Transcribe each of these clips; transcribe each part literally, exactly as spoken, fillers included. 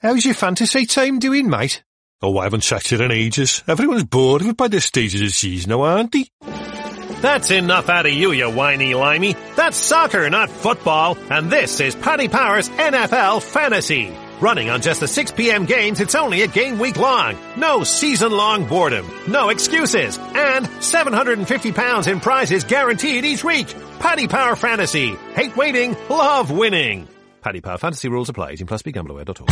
How's your fantasy team doing, mate? Oh, I haven't checked it in ages. Everyone's bored of it by this stage of the season now, aren't they? That's enough out of you, you whiny limey. That's soccer, not football. And this is Paddy Power's N F L Fantasy. Running on just the six p.m. games, it's only a game week long. No season-long boredom. No excuses. And seven hundred fifty pounds in prizes guaranteed each week. Paddy Power Fantasy. Hate waiting, love winning. Paddy Power Fantasy rules apply. eighteen plus, be gamble aware dot org.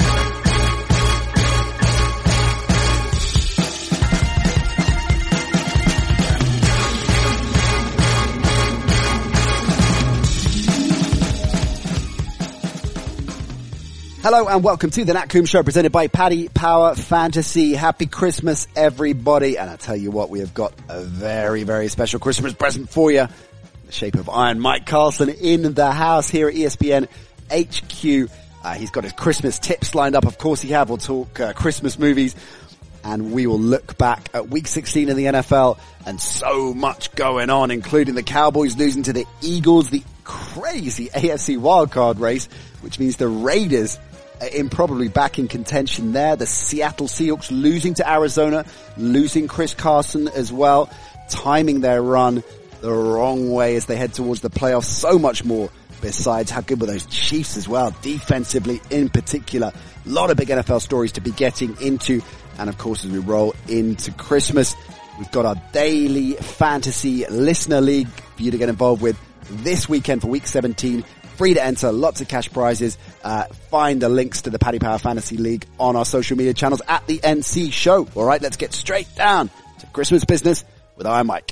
Hello and welcome to the Nat Coombs Show presented by Paddy Power Fantasy. Happy Christmas, everybody. And I tell you what, we have got a very, very special Christmas present for you in the shape of Iron Mike Carlson in the house here at E S P N H Q. Uh, he's got his Christmas tips lined up. Of course he have. We'll talk uh, Christmas movies and we will look back at week sixteen in the N F L and so much going on, including the Cowboys losing to the Eagles, the crazy A F C wildcard race, which means the Raiders in probably back in contention there. The Seattle Seahawks losing to Arizona, losing Chris Carson as well, timing their run the wrong way as they head towards the playoffs. So much more besides. How good were those Chiefs as well, defensively in particular. A lot of big N F L stories to be getting into. And of course, as we roll into Christmas, we've got our daily fantasy listener league for you to get involved with this weekend for week seventeen. Free to enter, lots of cash prizes. Uh, find the links to the Paddy Power Fantasy League on our social media channels at the N C Show. All right, let's get straight down to Christmas business with Iron Mike.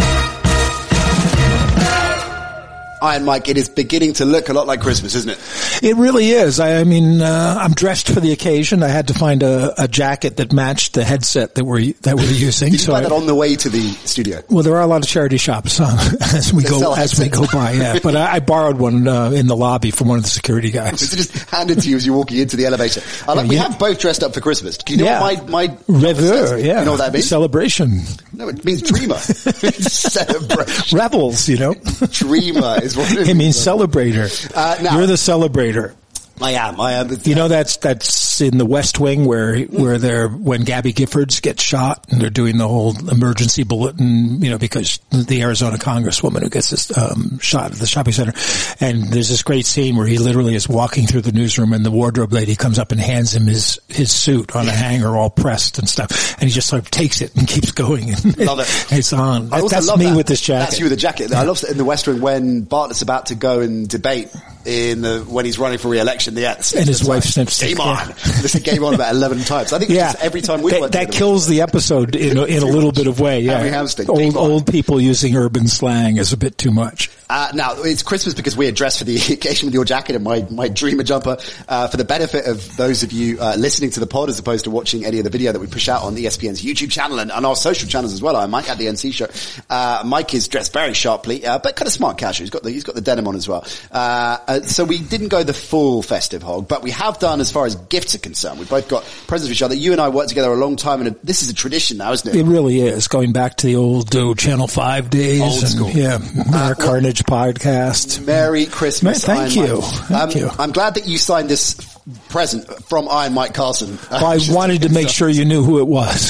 Iron Mike, it is beginning to look a lot like Christmas, isn't it? It really is. I, I mean, uh, I'm dressed for the occasion. I had to find a, a jacket that matched the headset that we're that we're using. Did you so buy I, that on the way to the studio? Well, there are a lot of charity shops uh, as we They go sell as we go by. Yeah, but I, I borrowed one uh, in the lobby from one of the security guys. So just handed to you as you're walking into the elevator. I like, Yeah, we yeah. have both dressed up for Christmas. Do you know Yeah. what my my Reveur, yeah, You know what that means? celebration, No, it means dreamer. Celebration. revels. You know, Dreamer is what it, it means celebrator. Uh, now- You're the celebrator. I am. I am. You know, that's, that's in the West Wing where, where they're, when Gabby Giffords gets shot and they're doing the whole emergency bulletin, you know, because the Arizona congresswoman who gets this, um, shot at the shopping center. And there's this great scene where he literally is walking through the newsroom and the wardrobe lady comes up and hands him his, his suit on a hanger all pressed and stuff. And he just sort of takes it and keeps going. And Love it. It's on. I also That's love me that. with this jacket. That's you with the jacket. I love in the West Wing when Bartlett's about to go and debate in the, when he's running for re-election. The, and his wife snips Game it. on. Yeah. This game on about eleven times. I think Yeah, it's every time we that, went that together. kills the episode in a, in a little bit of way. Yeah, Harry Hamsting, old Game on. old people using urban slang is a bit too much. Uh, now, it's Christmas because we're dressed for the occasion with your jacket and my, my dreamer jumper. Uh, for the benefit of those of you, uh, listening to the pod as opposed to watching any of the video that we push out on E S P N's YouTube channel and, and our social channels as well. I'm Mike at the N C Show. Uh, Mike is dressed very sharply, uh, but kind of smart casual. He's got the, he's got the denim on as well. Uh, uh, so we didn't go the full festive hog, but we have done as far as gifts are concerned. We've both got presents for each other. You and I worked together a long time and this is a tradition now, isn't it? It really is, going back to the old uh, Channel five days. Old and, school. Yeah, our Uh, Carnage podcast. Merry Christmas. Ma- thank Iron you. Mike. Thank um, you. I'm glad that you signed this present from Iron Mike Carlson. Well, I wanted to make sure you knew who it was.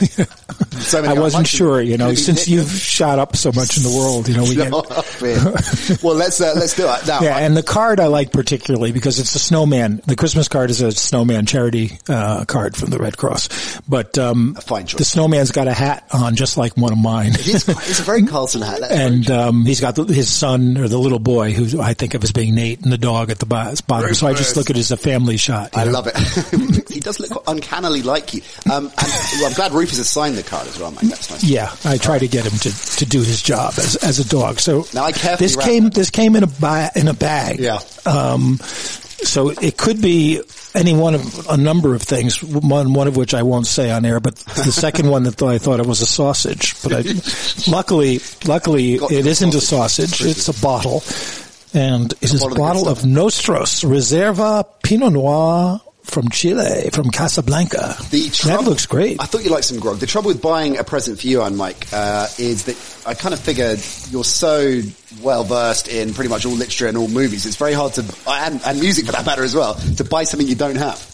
So many I Iron wasn't Mikes. sure, you know, Gonna be since Nick- you've shot up so much in the world, you know, we get. Well, let's uh, let's do it now. Yeah, and the card I like particularly because it's a snowman. The Christmas card is a snowman charity uh card from the Red Cross. But um A fine choice. the snowman's got a hat on just like one of mine. It's, it's a very Carlson hat. That's very And um he's got the, his son or the little boy who I think of as being Nate and the dog at the bo- bottom. So I just look at it as a family shot. you I know? love it. He does look uncannily like you. Um, and well, I'm glad Rufus has signed the card as well, mate. That's nice. Yeah, I try to get him to, to do his job as as a dog. So Now I carefully this wrap came it. this came in a ba- in a bag. Yeah. Um, so it could be any one of a number of things. One one of which I won't say on air, but the second one that I thought it was a sausage. But I, luckily, luckily Got it the isn't a sausage. sausage. It's a bottle, and it is a bottle of bottle good of stuff. Nostros Reserva Pinot Noir from Chile, from Casablanca. The that trouble- looks great. I thought you liked some grog. The trouble with buying a present for you, on Mike, uh, is that I kind of figured you're so well versed in pretty much all literature and all movies. It's very hard to, and, and music for that matter as well, to buy something you don't have.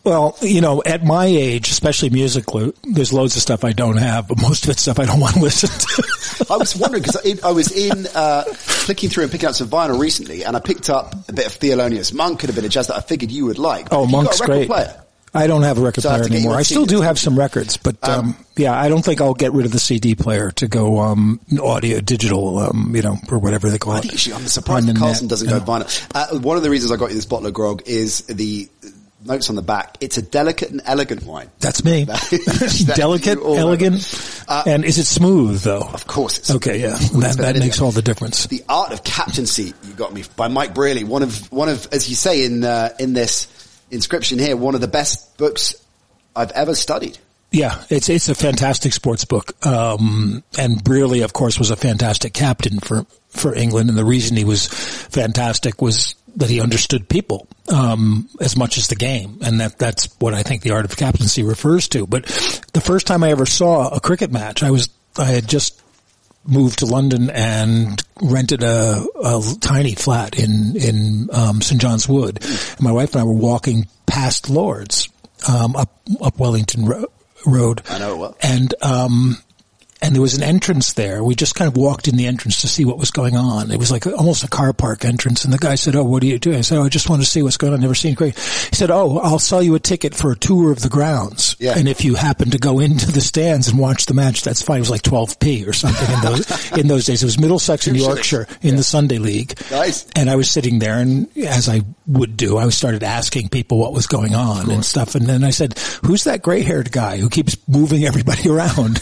Well, you know, at my age, especially musically, there's loads of stuff I don't have, but most of it's stuff I don't want to listen to. I was wondering, because I was in, uh, flicking through and picking up some vinyl recently, and I picked up a bit of Thelonious Monk and a bit of jazz that I figured you would like. Oh, Have Monk's you got a record great. Player? I don't have a record So I have player to get you anymore. on I still C D. do have some records, but um, Um, yeah, I don't think I'll get rid of the C D player to go um, audio, digital, um, you know, or whatever they call I it. think actually, I'm surprised On that the Carlson net, doesn't yeah. go vinyl. Uh, one of the reasons I got you this bottle of grog is the notes on the back. It's a delicate and elegant wine. That's me. That- Delicate, you all elegant, Uh, and is it smooth though? Of course it's Okay, yeah, Well, that, it's that been- makes all the difference. The Art of Captaincy, you got me, by Mike Brearley. One of, one of, as you say in, uh, in this inscription here, one of the best books I've ever studied. Yeah, it's it's a fantastic sports book. Um, and Brearley, of course, was a fantastic captain for, for England. And the reason he was fantastic was that he understood people, um, as much as the game. And that, that's what I think the art of captaincy refers to. But the first time I ever saw a cricket match, I was, I had just moved to London and rented a, a tiny flat in, in, um, Saint John's Wood. And my wife and I were walking past Lord's, um, up, up Wellington Road. Road. I know it well. And, um, and there was an entrance there. We just kind of walked in the entrance to see what was going on. It was like a, almost a car park entrance. And the guy said, "Oh, what are you doing?" I said, "Oh, I just want to see what's going on. I've never seen cricket." He said, "Oh, I'll sell you a ticket for a tour of the grounds. Yeah. And if you happen to go into the stands and watch the match, that's fine." It was like twelve p or something in those, in those days. It was Middlesex and Yorkshire in Yeah. the Sunday League. Nice. And I was sitting there, and as I would do, I started asking people what was going on and stuff. And then I said, "Who's that gray-haired guy who keeps moving everybody around?"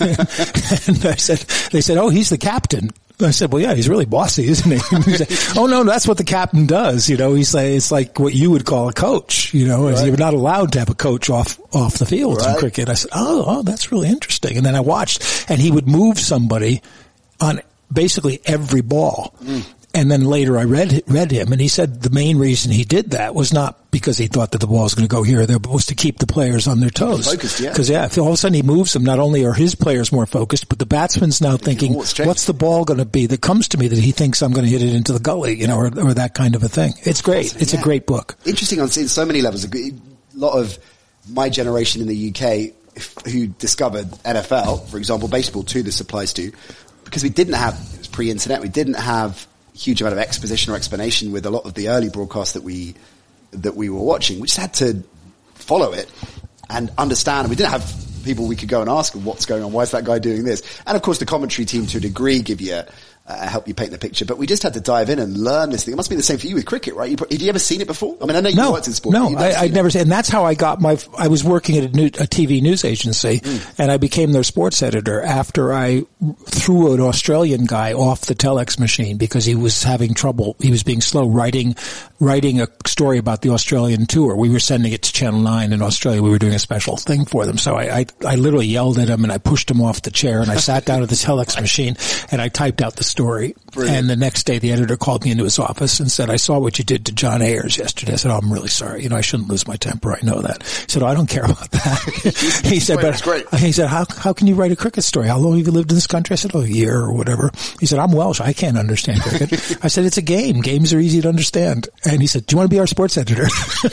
And I said, they said, "Oh, he's the captain." I said, "Well, yeah, he's really bossy, isn't he?" And he said, "Oh, no, that's what the captain does. You know, he's like, it's like what you would call a coach. You know, Right. you're not allowed to have a coach off, off the field in Right. cricket." I said, oh, oh, that's really interesting. And then I watched, and he would move somebody on basically every ball. Mm. And then later I read, read him, and he said the main reason he did that was not because he thought that the ball was going to go here or there, but was to keep the players on their toes. Focused, yeah. Because, yeah, if all of a sudden he moves them, not only are his players more focused, but the batsman's now thinking, Oh, it's changed. what's the ball going to be that comes to me that he thinks I'm going to hit it into the gully, you know, or, or that kind of a thing. It's great. It's Yeah. a great book. Interesting on in so many levels. A g- lot of my generation in the U K who discovered N F L, for example, baseball too, this applies to, because we didn't have, it was pre-internet, we didn't have a huge amount of exposition or explanation with a lot of the early broadcasts that we, that we were watching. We just had to follow it and understand. We didn't have people we could go and ask what's going on. Why is that guy doing this? And of course the commentary team to a degree give you, uh, help you paint the picture, but we just had to dive in and learn this thing. It must be the same for you with cricket, right? You, had you ever seen it before? I mean, I know you No, worked in sport. no, but you've never I, seen I'd it. never seen, and that's how I got my, I was working at a, new, a T V news agency, Mm. and I became their sports editor after I threw an Australian guy off the telex machine because he was having trouble, he was being slow writing, writing a story about the Australian tour. We were sending it to Channel nine in Australia. We were doing a special thing for them. So I, I, I literally yelled at him and I pushed him off the chair and I sat down at the telex machine and I typed out the story. Brilliant. And the next day the editor called me into his office and said, "I saw what you did to John Ayers yesterday." I said, "Oh, I'm really sorry. You know, I shouldn't lose my temper. I know that." He said, "Oh, I don't care about that." He said, Great, but it's great. he said, how, how can you write a cricket story? How long have you lived in this country? I said, "Oh, a year or whatever." He said, "I'm Welsh. I can't understand cricket." I said, "It's a game. Games are easy to understand." And he said, "Do you want to be our sports editor?"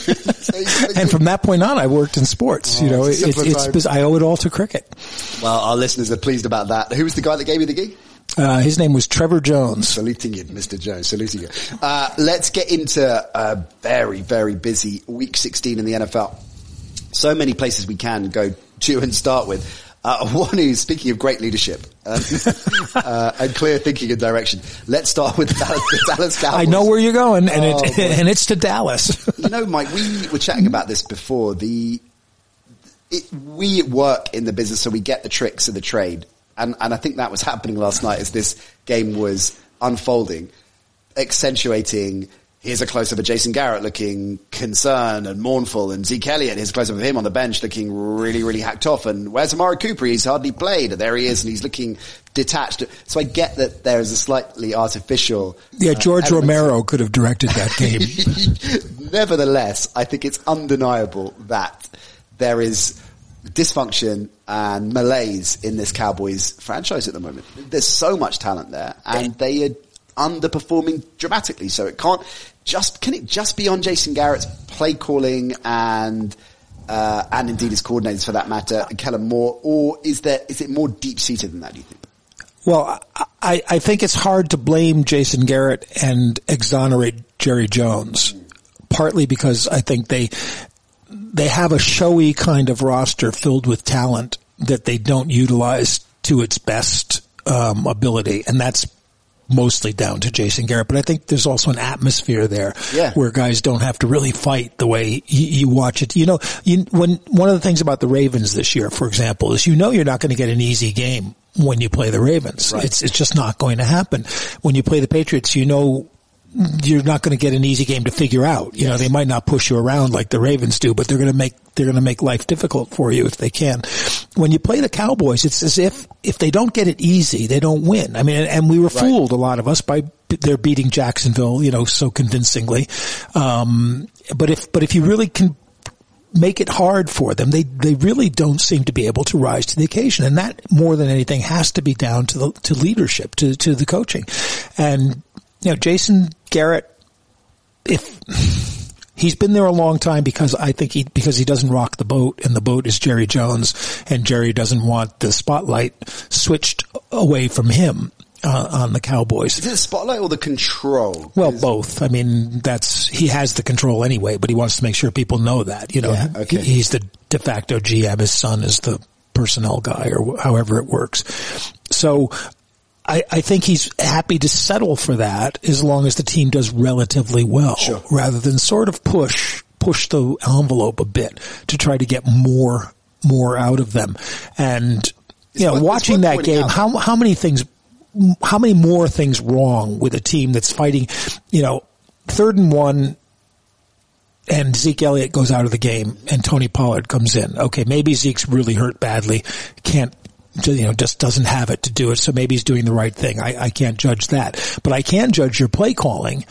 And from that point on, I worked in sports. Oh, you know, it's a it's, simpler it's, time. I owe it all to cricket. Well, our listeners are pleased about that. Who was the guy that gave you the gig? Uh, his name was Trevor Jones. Saluting you, Mister Jones. Saluting you. Uh, let's get into a very, very busy week sixteen in the N F L. So many places we can go to and start with. Uh, one who's, speaking of great leadership uh, uh, and clear thinking and direction, let's start with Dallas, the Dallas Cowboys. I know where you're going, and Oh, it boy. and it's to Dallas. You know, Mike, we were chatting about this before. The it, we work in the business, so we get the tricks of the trade. And, and I think that was happening last night as this game was unfolding, accentuating, here's a close-up of Jason Garrett looking concerned and mournful, and Zeke Elliott, here's a close-up of him on the bench looking really, really hacked off, and where's Amari Cooper? He's hardly played. There he is, and he's looking detached. So I get that there is a slightly artificial... Yeah, uh, George element to- Romero could have directed that game. Nevertheless, I think it's undeniable that there is dysfunction and malaise in this Cowboys franchise at the moment. There's so much talent there, and they are underperforming dramatically. So it can't just, can it just be on Jason Garrett's play calling and uh, and indeed his coordinators for that matter, Kellen Moore, or is there is it more deep-seated than that, do you think? Well, I, I think it's hard to blame Jason Garrett and exonerate Jerry Jones, partly because I think they they have a showy kind of roster filled with talent that they don't utilize to its best um, ability, and that's mostly down to Jason Garrett. But I think there's also an atmosphere there yeah. where guys don't have to really fight the way you, you watch it. You know, you, when one of the things about the Ravens this year, for example, is you know you're not going to get an easy game when you play the Ravens. Right. It's it's just not going to happen. When you play the Patriots, you know you're not going to get an easy game to figure out. You yes. know, they might not push you around like the Ravens do, but they're going to make, they're going to make life difficult for you if they can. When you play the Cowboys, it's as if, if they don't get it easy, they don't win. I mean, and, and we were right. fooled, a lot of us, by their beating Jacksonville, you know, so convincingly. Um, but if, but if you really can make it hard for them, they, they really don't seem to be able to rise to the occasion. And that, more than anything, has to be down to the, to leadership, to, to the coaching. And, you know, Jason Garrett, if he's been there a long time, because I think he, because he doesn't rock the boat, and the boat is Jerry Jones, and Jerry doesn't want the spotlight switched away from him, uh, on the Cowboys. Is it the spotlight or the control? Well, both. I mean, that's, he has the control anyway, but he wants to make sure people know that, you know, yeah, okay. he's the de facto G M, his son is the personnel guy, or however it works. So, I, I think he's happy to settle for that as long as the team does relatively well, sure. rather than sort of push, push the envelope a bit to try to get more, more out of them. And, you it's know, what, watching that game, out. how, how many things, how many more things wrong with a team that's fighting, you know, third and one, and Zeke Elliott goes out of the game and Tony Pollard comes in. Okay, maybe Zeke's really hurt badly, can't, you know, just doesn't have it to do it, so maybe he's doing the right thing. I, I can't judge that. But I can judge your play calling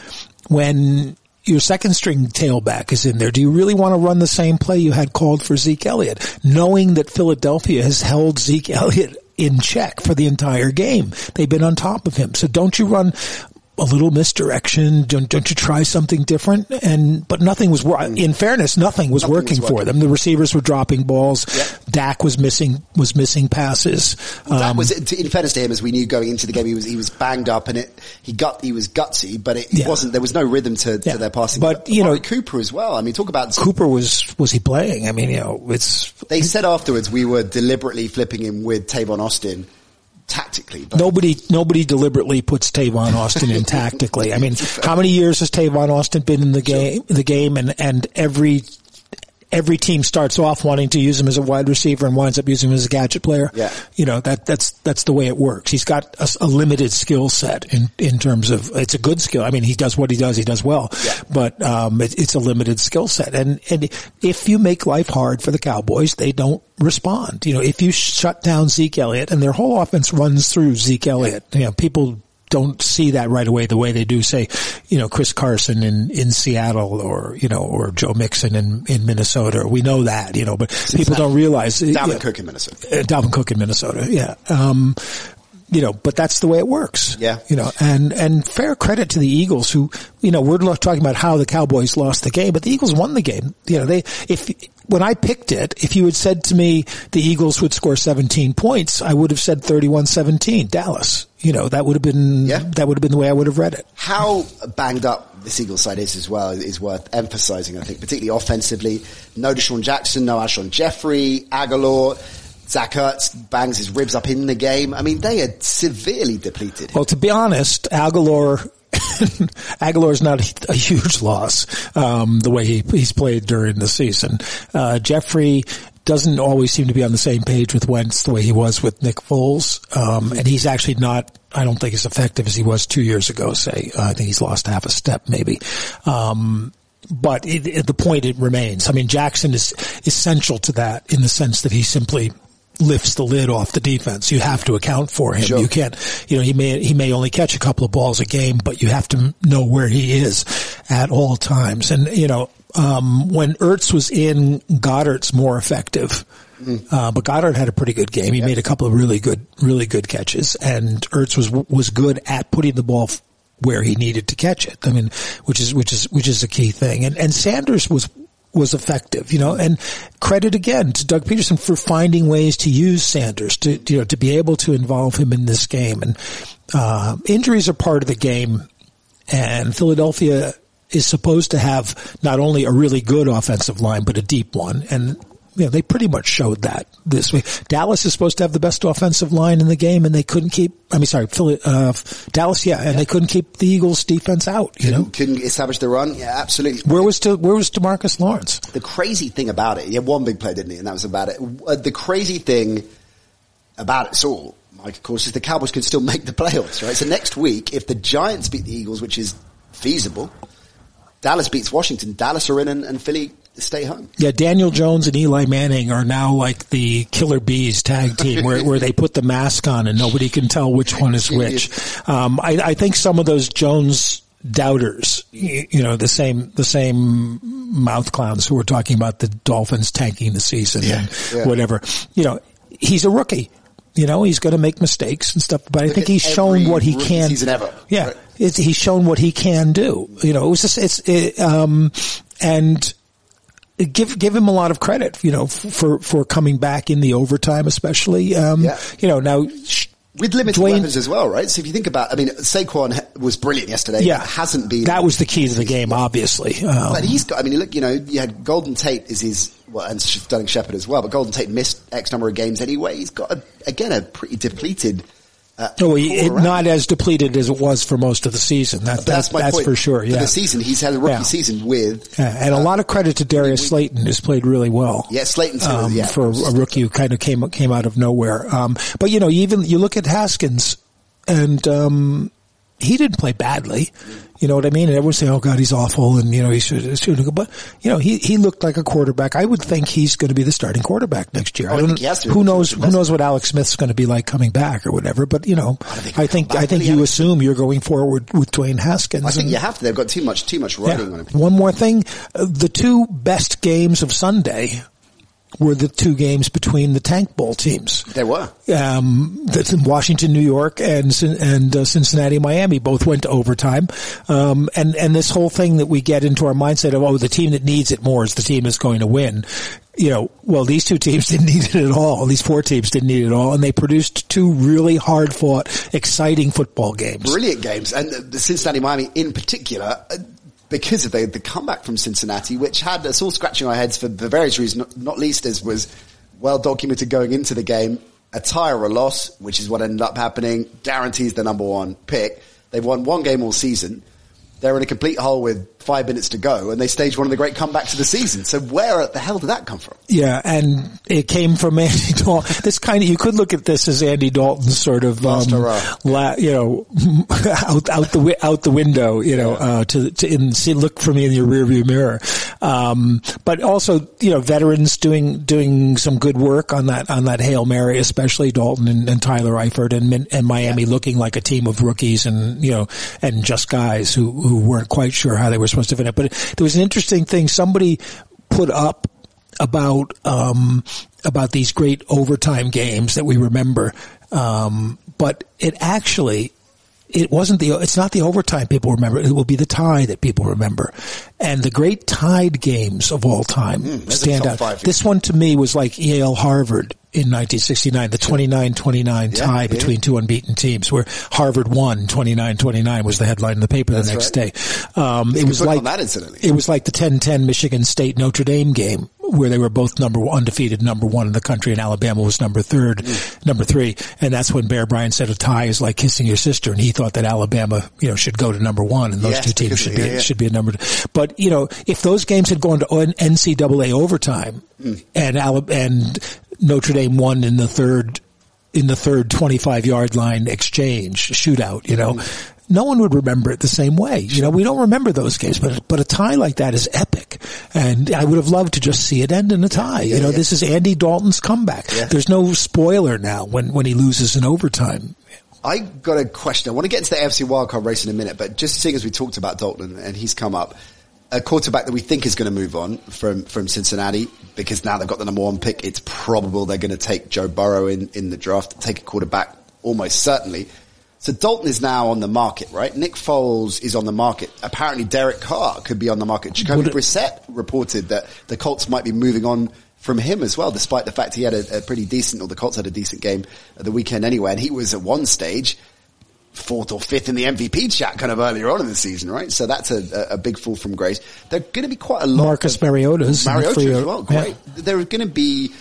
when your second string tailback is in there. Do you really want to run the same play you had called for Zeke Elliott, knowing that Philadelphia has held Zeke Elliott in check for the entire game? They've been on top of him. So don't you run a little misdirection? Don't, don't you try something different? And, but nothing was, in fairness, nothing was, nothing working, was working for them. The receivers were dropping balls. Yep. Dak was missing, was missing passes. Well, that um, was, in fairness to him, as we knew going into the game, he was, he was banged up and it, he got, he was gutsy, but it, it yeah. wasn't, there was no rhythm to, yeah. to their passing. But, you know, Cooper as well. I mean, talk about Cooper was, was he playing? I mean, you know, it's, they said afterwards we were deliberately flipping him with Tavon Austin. Tactically, but nobody, nobody deliberately puts Tavon Austin in tactically. I mean, how many years has Tavon Austin been in the game, the game and, and every, every team starts off wanting to use him as a wide receiver and winds up using him as a gadget player. Yeah. You know, that, that's, that's the way it works. He's got a, a limited skill set in, in terms of, it's a good skill. I mean, he does what he does, he does well, yeah. but, um, it, it's a limited skill set. And, and if you make life hard for the Cowboys, they don't respond. You know, if you shut down Zeke Elliott, and their whole offense runs through Zeke Elliott, you know, people don't see that right away the way they do, say, you know, Chris Carson in, in Seattle, or, you know, or Joe Mixon in, in Minnesota. We know that, you know, but it's people don't realize. Dalvin yeah, Cook in Minnesota. Uh, Dalvin Cook in Minnesota, yeah. Um, you know, but that's the way it works. Yeah. You know, and, and fair credit to the Eagles who, you know, we're talking about how the Cowboys lost the game, but the Eagles won the game. You know, they, if, when I picked it, if you had said to me the Eagles would score seventeen points, I would have said thirty-one seventeen, Dallas. You know, that would have been, yeah. that would have been the way I would have read it. How banged up this Eagles side is as well is worth emphasizing, I think, particularly offensively. No Deshaun Jackson, no Alshon Jeffrey, Aguilar, Zach Ertz bangs his ribs up in the game. I mean, they are severely depleted. Well, to be honest, Aguilar, Aguilar's not a, a huge loss, um, the way he, he's played during the season. Uh, Jeffrey doesn't always seem to be on the same page with Wentz the way he was with Nick Foles. Um, and he's actually not, I don't think as effective as he was two years ago, say. Uh, I think he's lost half a step maybe. Um, but it, it, the point it remains. I mean, Jackson is essential to that in the sense that he simply lifts the lid off the defense. You have to account for him. Sure. You can't, you know, he may, he may only catch a couple of balls a game, but you have to know where he is at all times. And, you know, um, when Ertz was in, Goddard's more effective. Mm. Uh, but Goddard had a pretty good game. He yep. made a couple of really good, really good catches, and Ertz was, was good at putting the ball where he needed to catch it. I mean, which is, which is, which is a key thing. And, and Sanders was, was effective, you know, and credit again to Doug Peterson for finding ways to use Sanders to, you know, to be able to involve him in this game. And, uh, injuries are part of the game, and Philadelphia is supposed to have not only a really good offensive line, but a deep one. And, you know, they pretty much showed that this week. Dallas is supposed to have the best offensive line in the game, and they couldn't keep, I mean, sorry, Philly, uh, Dallas, yeah, and yeah. they couldn't keep the Eagles defense out, you couldn't, know? Couldn't establish the run. Yeah, absolutely. Where was, to, where was DeMarcus Lawrence? The crazy thing about it, he had one big play, didn't he? And that was about it. Uh, the crazy thing about it all, Mike, of course, is the Cowboys can still make the playoffs, right? So next week, if the Giants beat the Eagles, which is feasible, Dallas beats Washington, Dallas are in, and, and Philly stay home. Yeah, Daniel Jones and Eli Manning are now like the Killer Bees tag team where, where they put the mask on and nobody can tell which one is which. Um, I, I think some of those Jones doubters, you, you know, the same, the same mouth clowns who were talking about the Dolphins tanking the season yeah, and yeah. whatever, you know, he's a rookie. You know, he's going to make mistakes and stuff, but I Look think he's shown what he can. Season ever. Yeah, right. it's, he's shown what he can do. You know, it was just, it's, it, um, and give, give him a lot of credit, you know, for, for coming back in the overtime, especially. Um, yeah. you know, now, with limited Dwayne, weapons as well, right? So if you think about, I mean, Saquon was brilliant yesterday. Yeah. Hasn't been. That was the key to the game, obviously. Um, but he's got, I mean, look, you know, you had Golden Tate is his, well, and Sterling Shepard as well, but Golden Tate missed X number of games anyway. He's got, a, again, a pretty depleted, uh, no, he, it, not as depleted as it was for most of the season. That, that's that, my that's point. for sure. Yeah. For the season, he's had a rookie yeah. season with, yeah. and uh, a lot of credit to Darius we, Slayton, who's played really well. Yeah, Slayton too. Um, yeah, for a rookie who kind of came came out of nowhere. Um, but you know, even you look at Haskins, and um, he didn't play badly. You know what I mean? And everyone's saying, "Oh God, he's awful," and you know he should, should go. But you know, he he looked like a quarterback. I would think he's going to be the starting quarterback next year. Oh, I I don't, think he has to. who knows? Who knows what Alex Smith's going to be like coming back or whatever? But you know, I think I think, I think you assume you're going forward with Dwayne Haskins. I think and, you have to. They've got too much too much riding yeah. on him. One more thing: uh, the two best games of Sunday were the two games between the Tank Bowl teams. They were. Um, that's in Washington, New York, and and uh, Cincinnati, Miami. Both went to overtime. Um, and and this whole thing that we get into our mindset of, oh, the team that needs it more is the team that's going to win. You know, well, these two teams didn't need it at all. These four teams didn't need it at all, and they produced two really hard-fought, exciting football games. Brilliant games, and the Cincinnati, Miami in particular. Uh, Because of the, the comeback from Cincinnati, which had us all scratching our heads for, for various reasons, not, not least as was well documented going into the game. A tie or a loss, which is what ended up happening, guarantees the number one pick. They've won one game all season. They're in a complete hole with five minutes to go, and they staged one of the great comebacks of the season. So where the hell did that come from? Yeah, and it came from Andy Dalton. This kind of, you could look at this as Andy Dalton's sort of, um, la, you know, out, out the, out the window, you know, uh, to, to, in, see, look for me in your rearview mirror. Um, but also, you know, veterans doing, doing some good work on that, on that Hail Mary, especially Dalton and, and Tyler Eifert and, and Miami yeah. looking like a team of rookies and, you know, and just guys who, who weren't quite sure how they were supposed to fit it. But there was an interesting thing somebody put up about, um, about these great overtime games that we remember. Um, but it actually, it wasn't the, it's not the overtime people remember. It will be the tie that people remember. And the great tied games of all time mm, stand out. Five, this one to me was like Yale Harvard in nineteen sixty-nine, the twenty-nine twenty-nine yeah, tie yeah. between two unbeaten teams where Harvard won twenty-nine twenty-nine was the headline in the paper That's the next right. day. Um, it was like, that incidentally. It was like the ten ten Michigan State Notre Dame game where they were both number one, undefeated number one in the country and Alabama was number third, mm. number three. And that's when Bear Bryant said a tie is like kissing your sister. And he thought that Alabama, you know, should go to number one and those yes, two teams should be, yeah, yeah. should be a number two. But, you know, if those games had gone to N C double A overtime mm. and Alabama, and Notre Dame won in the third, in the third twenty-five yard line exchange shootout, you know, mm. no one would remember it the same way. You know, we don't remember those games, but, but a tie like that is epic. And I would have loved to just see it end in a tie. Yeah, you know, yeah. this is Andy Dalton's comeback. Yeah. There's no spoiler now when, when he loses in overtime. I got a question. I want to get into the A F C wildcard race in a minute, but just seeing as we talked about Dalton and he's come up, a quarterback that we think is going to move on from, from Cincinnati because now they've got the number one pick. It's probable they're going to take Joe Burrow in, in the draft, take a quarterback almost certainly. So Dalton is now on the market, right? Nick Foles is on the market. Apparently Derek Carr could be on the market. Jacoby Brissett reported that the Colts might be moving on from him as well, despite the fact he had a, a pretty decent, or the Colts had a decent game at the weekend anyway. And he was at one stage fourth or fifth in the M V P chat kind of earlier on in the season, right? So that's a, a big fall from grace. There are going to be quite a lot. Marcus of, Mariota's. Mariota as well, great. Yeah. There are going to be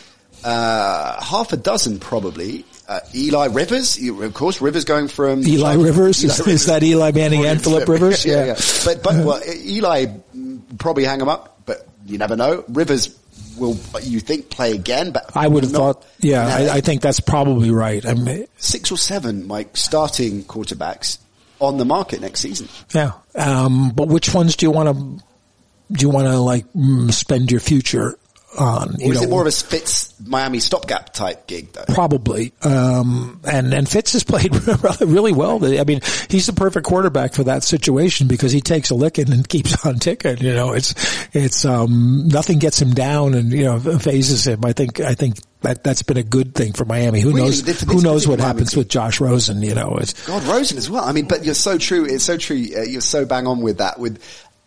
uh half a dozen probably. Uh, Eli Rivers, of course, Rivers going from Eli Eli Rivers. Rivers. Is, is that Eli Manning and Phillip Rivers? yeah, Yeah. yeah. But but well, Eli probably hang him up, but you never know. Rivers will, you think, play again? But I would have thought. Yeah, I, I think that's probably right. I mean, six or seven, Mike, starting quarterbacks on the market next season. Yeah, um, but which ones do you want to? Do you want to like spend your future on? You or is know, it more of a Fitz Miami stopgap type gig though? Probably. Um, and, and Fitz has played really well. I mean, he's the perfect quarterback for that situation because he takes a licking and keeps on ticking. You know, it's, it's, um, nothing gets him down and, you know, phases him. I think, I think that, that's been a good thing for Miami. Who really, knows, this, this who knows what Miami happens team. with Josh Rosen, you know, it's. God, Rosen as well. I mean, but you're so true. It's so true. Uh, you're so bang on with that. With,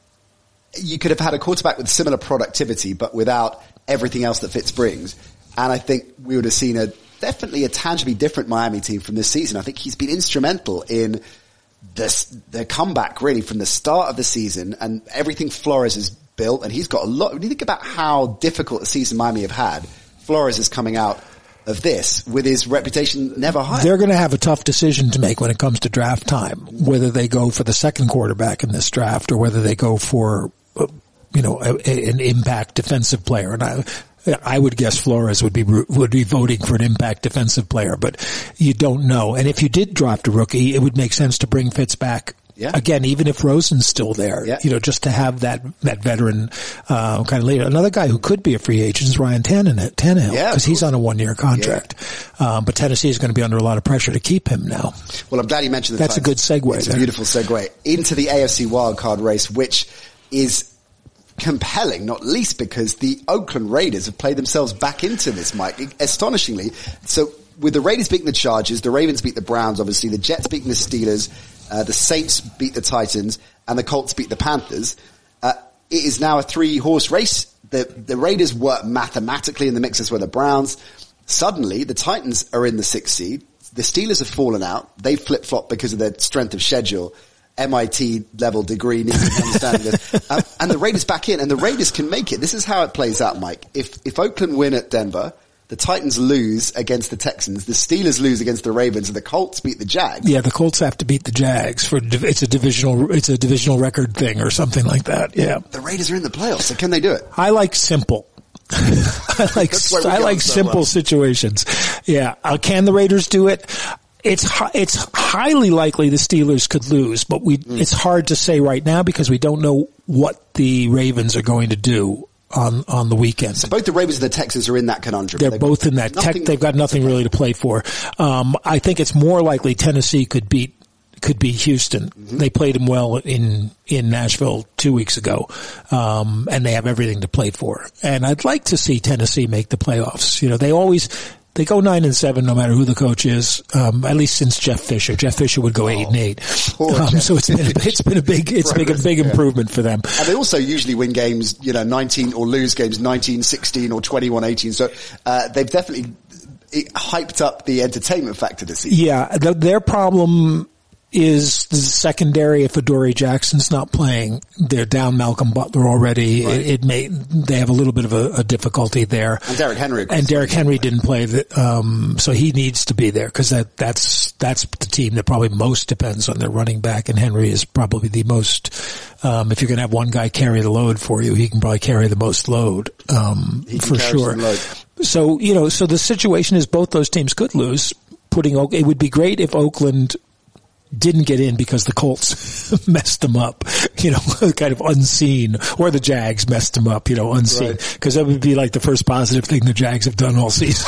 you could have had a quarterback with similar productivity, but without everything else that Fitz brings. And I think we would have seen a definitely a tangibly different Miami team from this season. I think he's been instrumental in this, the comeback really from the start of the season and everything Flores has built. And he's got a lot. When you think about how difficult a season Miami have had, Flores is coming out of this with his reputation never high. They're going to have a tough decision to make when it comes to draft time, whether they go for the second quarterback in this draft or whether they go for, you know, a, a, an impact defensive player. And I, I would guess Flores would be, would be voting for an impact defensive player, but you don't know. And if you did draft a rookie, it would make sense to bring Fitz back. Yeah. Again, even if Rosen's still there, yeah. you know, just to have that, that veteran, uh, kind of leader. Another guy who could be a free agent is Ryan Tannehill, Tannehill, yeah, because he's on a one year contract. Yeah. Um, but Tennessee is going to be under a lot of pressure to keep him now. Well, I'm glad you mentioned the That's Titans. a good segue. It's there. a beautiful segue into the A F C wildcard race, which is compelling, not least because the Oakland Raiders have played themselves back into this, Mike, astonishingly. So with the Raiders beating the Chargers, the Ravens beat the Browns, obviously, the Jets beating the Steelers, uh, the Saints beat the Titans, and the Colts beat the Panthers. Uh, it is now a three-horse race. The, the Raiders were mathematically in the mix as well, the Browns. Suddenly, the Titans are in the sixth seed. The Steelers have fallen out. They flip-flop because of their strength of schedule. M I T level degree needs to understand this. Um, and the Raiders back in, and the Raiders can make it. This is how it plays out, Mike. If, if Oakland win at Denver, the Titans lose against the Texans, the Steelers lose against the Ravens, and the Colts beat the Jags. Yeah, the Colts have to beat the Jags for, it's a divisional, it's a divisional record thing or something like that. Yeah. The Raiders are in the playoffs, so can they do it? I like simple. I like, I like so simple well. situations. Yeah. Uh, can the Raiders do it? It's it's highly likely the Steelers could lose, but we mm. it's hard to say right now because we don't know what the Ravens are going to do on on the weekend. So both the Ravens and the Texans are in that conundrum. They're they've both in that. Tech, they've got nothing really to play for. Um, I think it's more likely Tennessee could beat could beat Houston. Mm-hmm. They played them well in in Nashville two weeks ago, um, and they have everything to play for. And I'd like to see Tennessee make the playoffs. You know, they always. They go nine and seven no matter who the coach is, um, at least since Jeff Fisher. Jeff Fisher would go oh, eight and eight. Um, so it's been, a, it's been a big, it's been a big improvement for them. And they also usually win games, you know, nineteen or lose games nineteen sixteen or twenty-one eighteen. So, uh, they've definitely hyped up the entertainment factor this season. Yeah. The, their problem is the secondary. If Adoree Jackson's not playing, they're down Malcolm Butler already. Right. It, it may, they have a little bit of a, a difficulty there. And Derrick Henry. And Derrick Henry didn't play, the, um, so he needs to be there because that, that's, that's the team that probably most depends on their running back, and Henry is probably the most, um, if you're going to have one guy carry the load for you, he can probably carry the most load, um, for sure. So, you know, so the situation is both those teams could lose. Putting, it would be great if Oakland didn't get in because the Colts messed them up, you know, kind of unseen, or the Jags messed them up, you know, unseen. Because right. that would be like the first positive thing the Jags have done all season.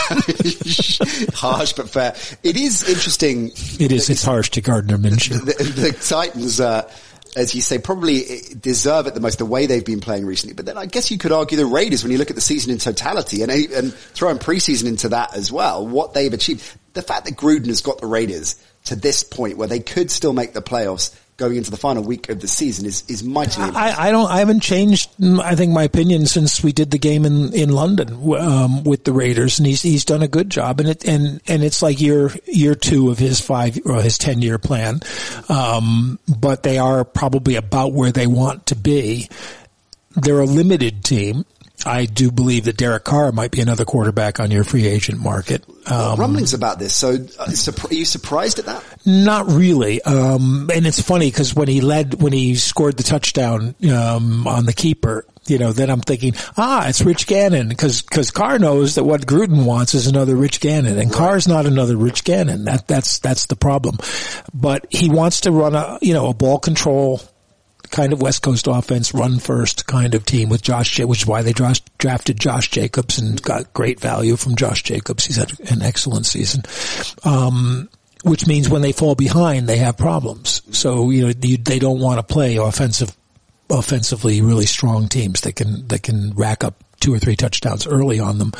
Harsh but fair. It is interesting. It is. It's harsh to Gardner Minshew. The, the Titans, uh, as you say, probably deserve it the most the way they've been playing recently. But then I guess you could argue the Raiders when you look at the season in totality and, and throw in preseason into that as well, what they've achieved. The fact that Gruden has got the Raiders to this point where they could still make the playoffs going into the final week of the season is, is mightily impressive. I, I don't, I haven't changed, I think, my opinion since we did the game in, in London, um, with the Raiders, and he's, he's done a good job. And it, and, and it's like year, year two of his five, or his ten year plan. Um, but they are probably about where they want to be. They're a limited team. I do believe that Derek Carr might be another quarterback on your free agent market. Um, rumblings about this. So, uh, surp- are you surprised at that? Not really. Um, and it's funny because when he led, when he scored the touchdown, um, on the keeper, you know, then I'm thinking, ah, it's Rich Gannon, because, because Carr knows that what Gruden wants is another Rich Gannon, and right. Carr's not another Rich Gannon. That, that's, that's the problem. But he wants to run a, you know, a ball control kind of West Coast offense, run first kind of team with Josh, which is why they dra- drafted Josh Jacobs and got great value from Josh Jacobs. He's had an excellent season. Um, which means when they fall behind, they have problems. So, you know, you, they don't want to play offensive, offensively really strong teams that can, that can rack up two or three touchdowns early on them.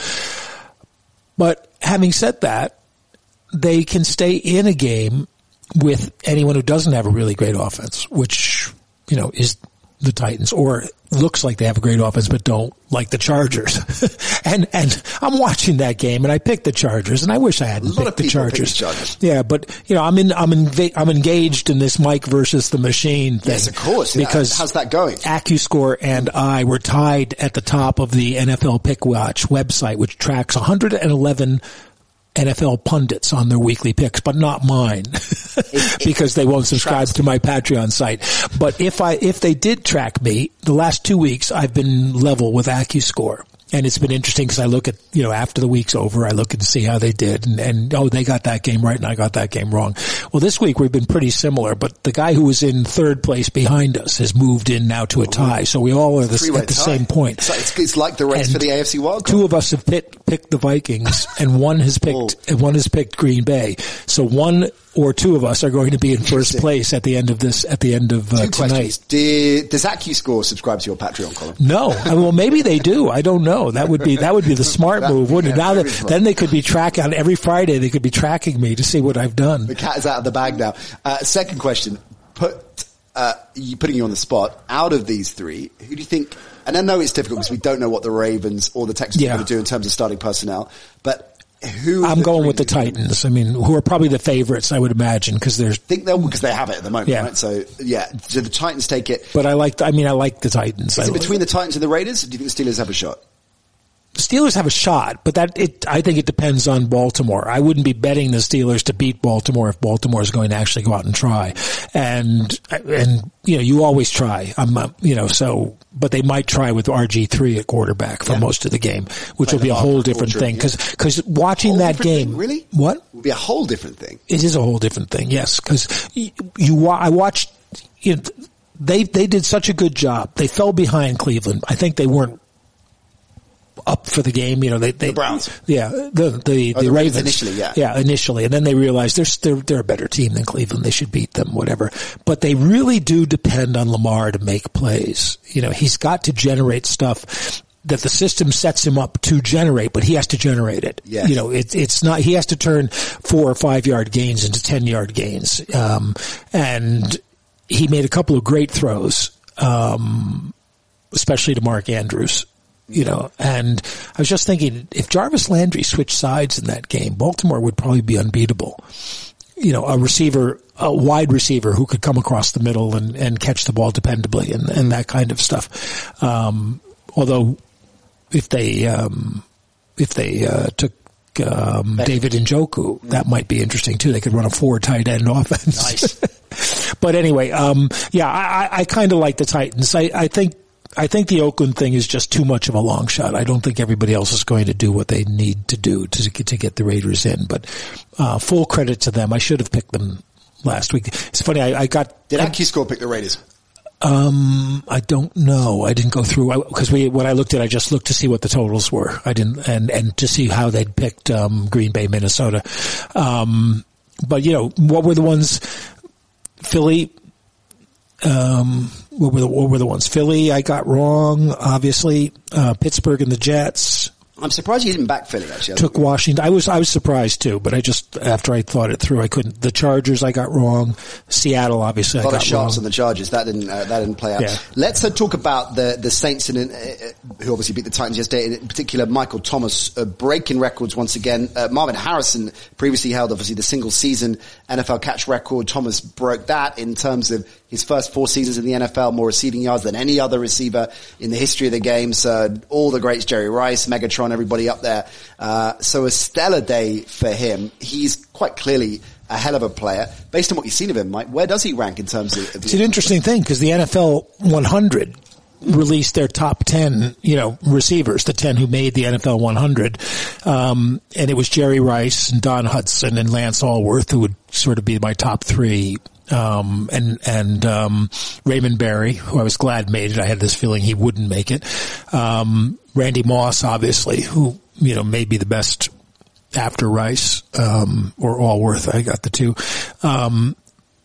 But having said that, they can stay in a game with anyone who doesn't have a really great offense, which, you know, is the Titans, or looks like they have a great offense but don't, like the Chargers. and and I'm watching that game and I picked the Chargers, and I wish I hadn't picked the Chargers. Pick the Chargers. Yeah, but you know, I'm in I'm in I'm engaged in this Mike versus the machine thing. Yes, of course. Because how's that going? AccuScore and I were tied at the top of the N F L Pick Watch website, which tracks one hundred eleven N F L pundits on their weekly picks, but not mine because they won't subscribe to my Patreon site. But if I, if they did track me, the last two weeks I've been level with AccuScore. And it's been interesting because I look at, you know, after the week's over, I look and see how they did, and, and, oh, they got that game right and I got that game wrong. Well, this week we've been pretty similar, but the guy who was in third place behind us has moved in now to a tie. So we all are the, at the tie. same point. So it's, it's like the race and for the A F C wildcard. Two of us have picked, picked the Vikings and one has picked, and one has picked Green Bay. So one or two of us are going to be in first place at the end of this, at the end of uh, Two tonight. Questions. Did, does AccuScore subscribe to your Patreon column? No. I mean, well, maybe they do. I don't know. That would be, that would be the smart that, move, wouldn't yeah, it? Now that, smart. Then they could be tracking, on every Friday they could be tracking me to see what I've done. The cat is out of the bag now. Uh, second question. Put, uh, you, putting you on the spot, out of these three, who do you think, and I know it's difficult because we don't know what the Ravens or the Texans yeah. are going to do in terms of starting personnel, but Who I'm going with the Titans. I mean, who are probably the favorites, I would imagine, because there's. I think they'll, because they have it at the moment, yeah. right? So, yeah, so the Titans take it. But I like, I mean, I like the Titans. Is I it between like, the Titans and the Raiders? Or do you think the Steelers have a shot? The Steelers have a shot, but that, it, I think it depends on Baltimore. I wouldn't be betting the Steelers to beat Baltimore if Baltimore is going to actually go out and try. And, and, you know, you always try. I'm, uh, you know, so, but they might try with R G three at quarterback for yeah. most of the game, which Play will be a whole different thing. Cause, yeah. cause watching that game. Thing, really? What? It will be a whole different thing. It is a whole different thing, yes. Cause you, you I watched, you know, they, they did such a good job. They fell behind Cleveland. I think they weren't up for the game, you know, they, they, the Browns. Yeah, the, the, oh, the, the Ravens. Initially, yeah. Yeah, initially. And then they realized they're, they're, they're a better team than Cleveland. They should beat them, whatever. But they really do depend on Lamar to make plays. You know, he's got to generate stuff that the system sets him up to generate, but he has to generate it. Yes. You know, it, it's not, he has to turn four or five yard gains into ten yard gains. Um, and he made a couple of great throws, um, especially to Mark Andrews. You know, and I was just thinking, if Jarvis Landry switched sides in that game, Baltimore would probably be unbeatable. You know, a receiver, a wide receiver who could come across the middle and, and catch the ball dependably and, and that kind of stuff. Um, although if they, um, if they, uh, took, um, David Njoku, that might be interesting too. They could run a four tight end offense. Nice. But anyway, um, yeah, I, I kind of like the Titans. I, I think, I think the Oakland thing is just too much of a long shot. I don't think everybody else is going to do what they need to do to get, to get the Raiders in. But uh full credit to them. I should have picked them last week. It's funny. I, I got. Did AccuScore pick the Raiders? Um, I don't know. I didn't go through because we when I looked at, I just looked to see what the totals were. I didn't and and to see how they'd picked um Green Bay, Minnesota. Um, but you know, what were the ones? Philly. Um, what were the, what were the ones? Philly, I got wrong, obviously. Uh, Pittsburgh and the Jets. I'm surprised he didn't backfill it, actually. Took Washington. I was, I was surprised too, but I just, after I thought it through, I couldn't. The Chargers I got wrong. Seattle, obviously, I got wrong. A lot of shots on the Chargers. That didn't, uh, that didn't play out. Yeah. Let's uh, talk about the, the Saints and, uh, who obviously beat the Titans yesterday. In particular, Michael Thomas, uh, breaking records once again. Uh, Marvin Harrison previously held, obviously, the single season N F L catch record. Thomas broke that in terms of his first four seasons in the N F L, more receiving yards than any other receiver in the history of the game. So all the greats, Jerry Rice, Megatron, everybody up there. Uh, so a stellar day for him. He's quite clearly a hell of a player. Based on what you've seen of him, Mike, where does he rank in terms of... of it's an interesting thing because the N F L one hundred released their top ten, you know, receivers, the ten who made the N F L one hundred. Um, and it was Jerry Rice and Don Hudson and Lance Allworth who would sort of be my top three. Um, and, and, um, Raymond Berry, who I was glad made it. I had this feeling he wouldn't make it. Um, Randy Moss, obviously, who, you know, may be the best after Rice, um, or Allworth. I got the two. Um,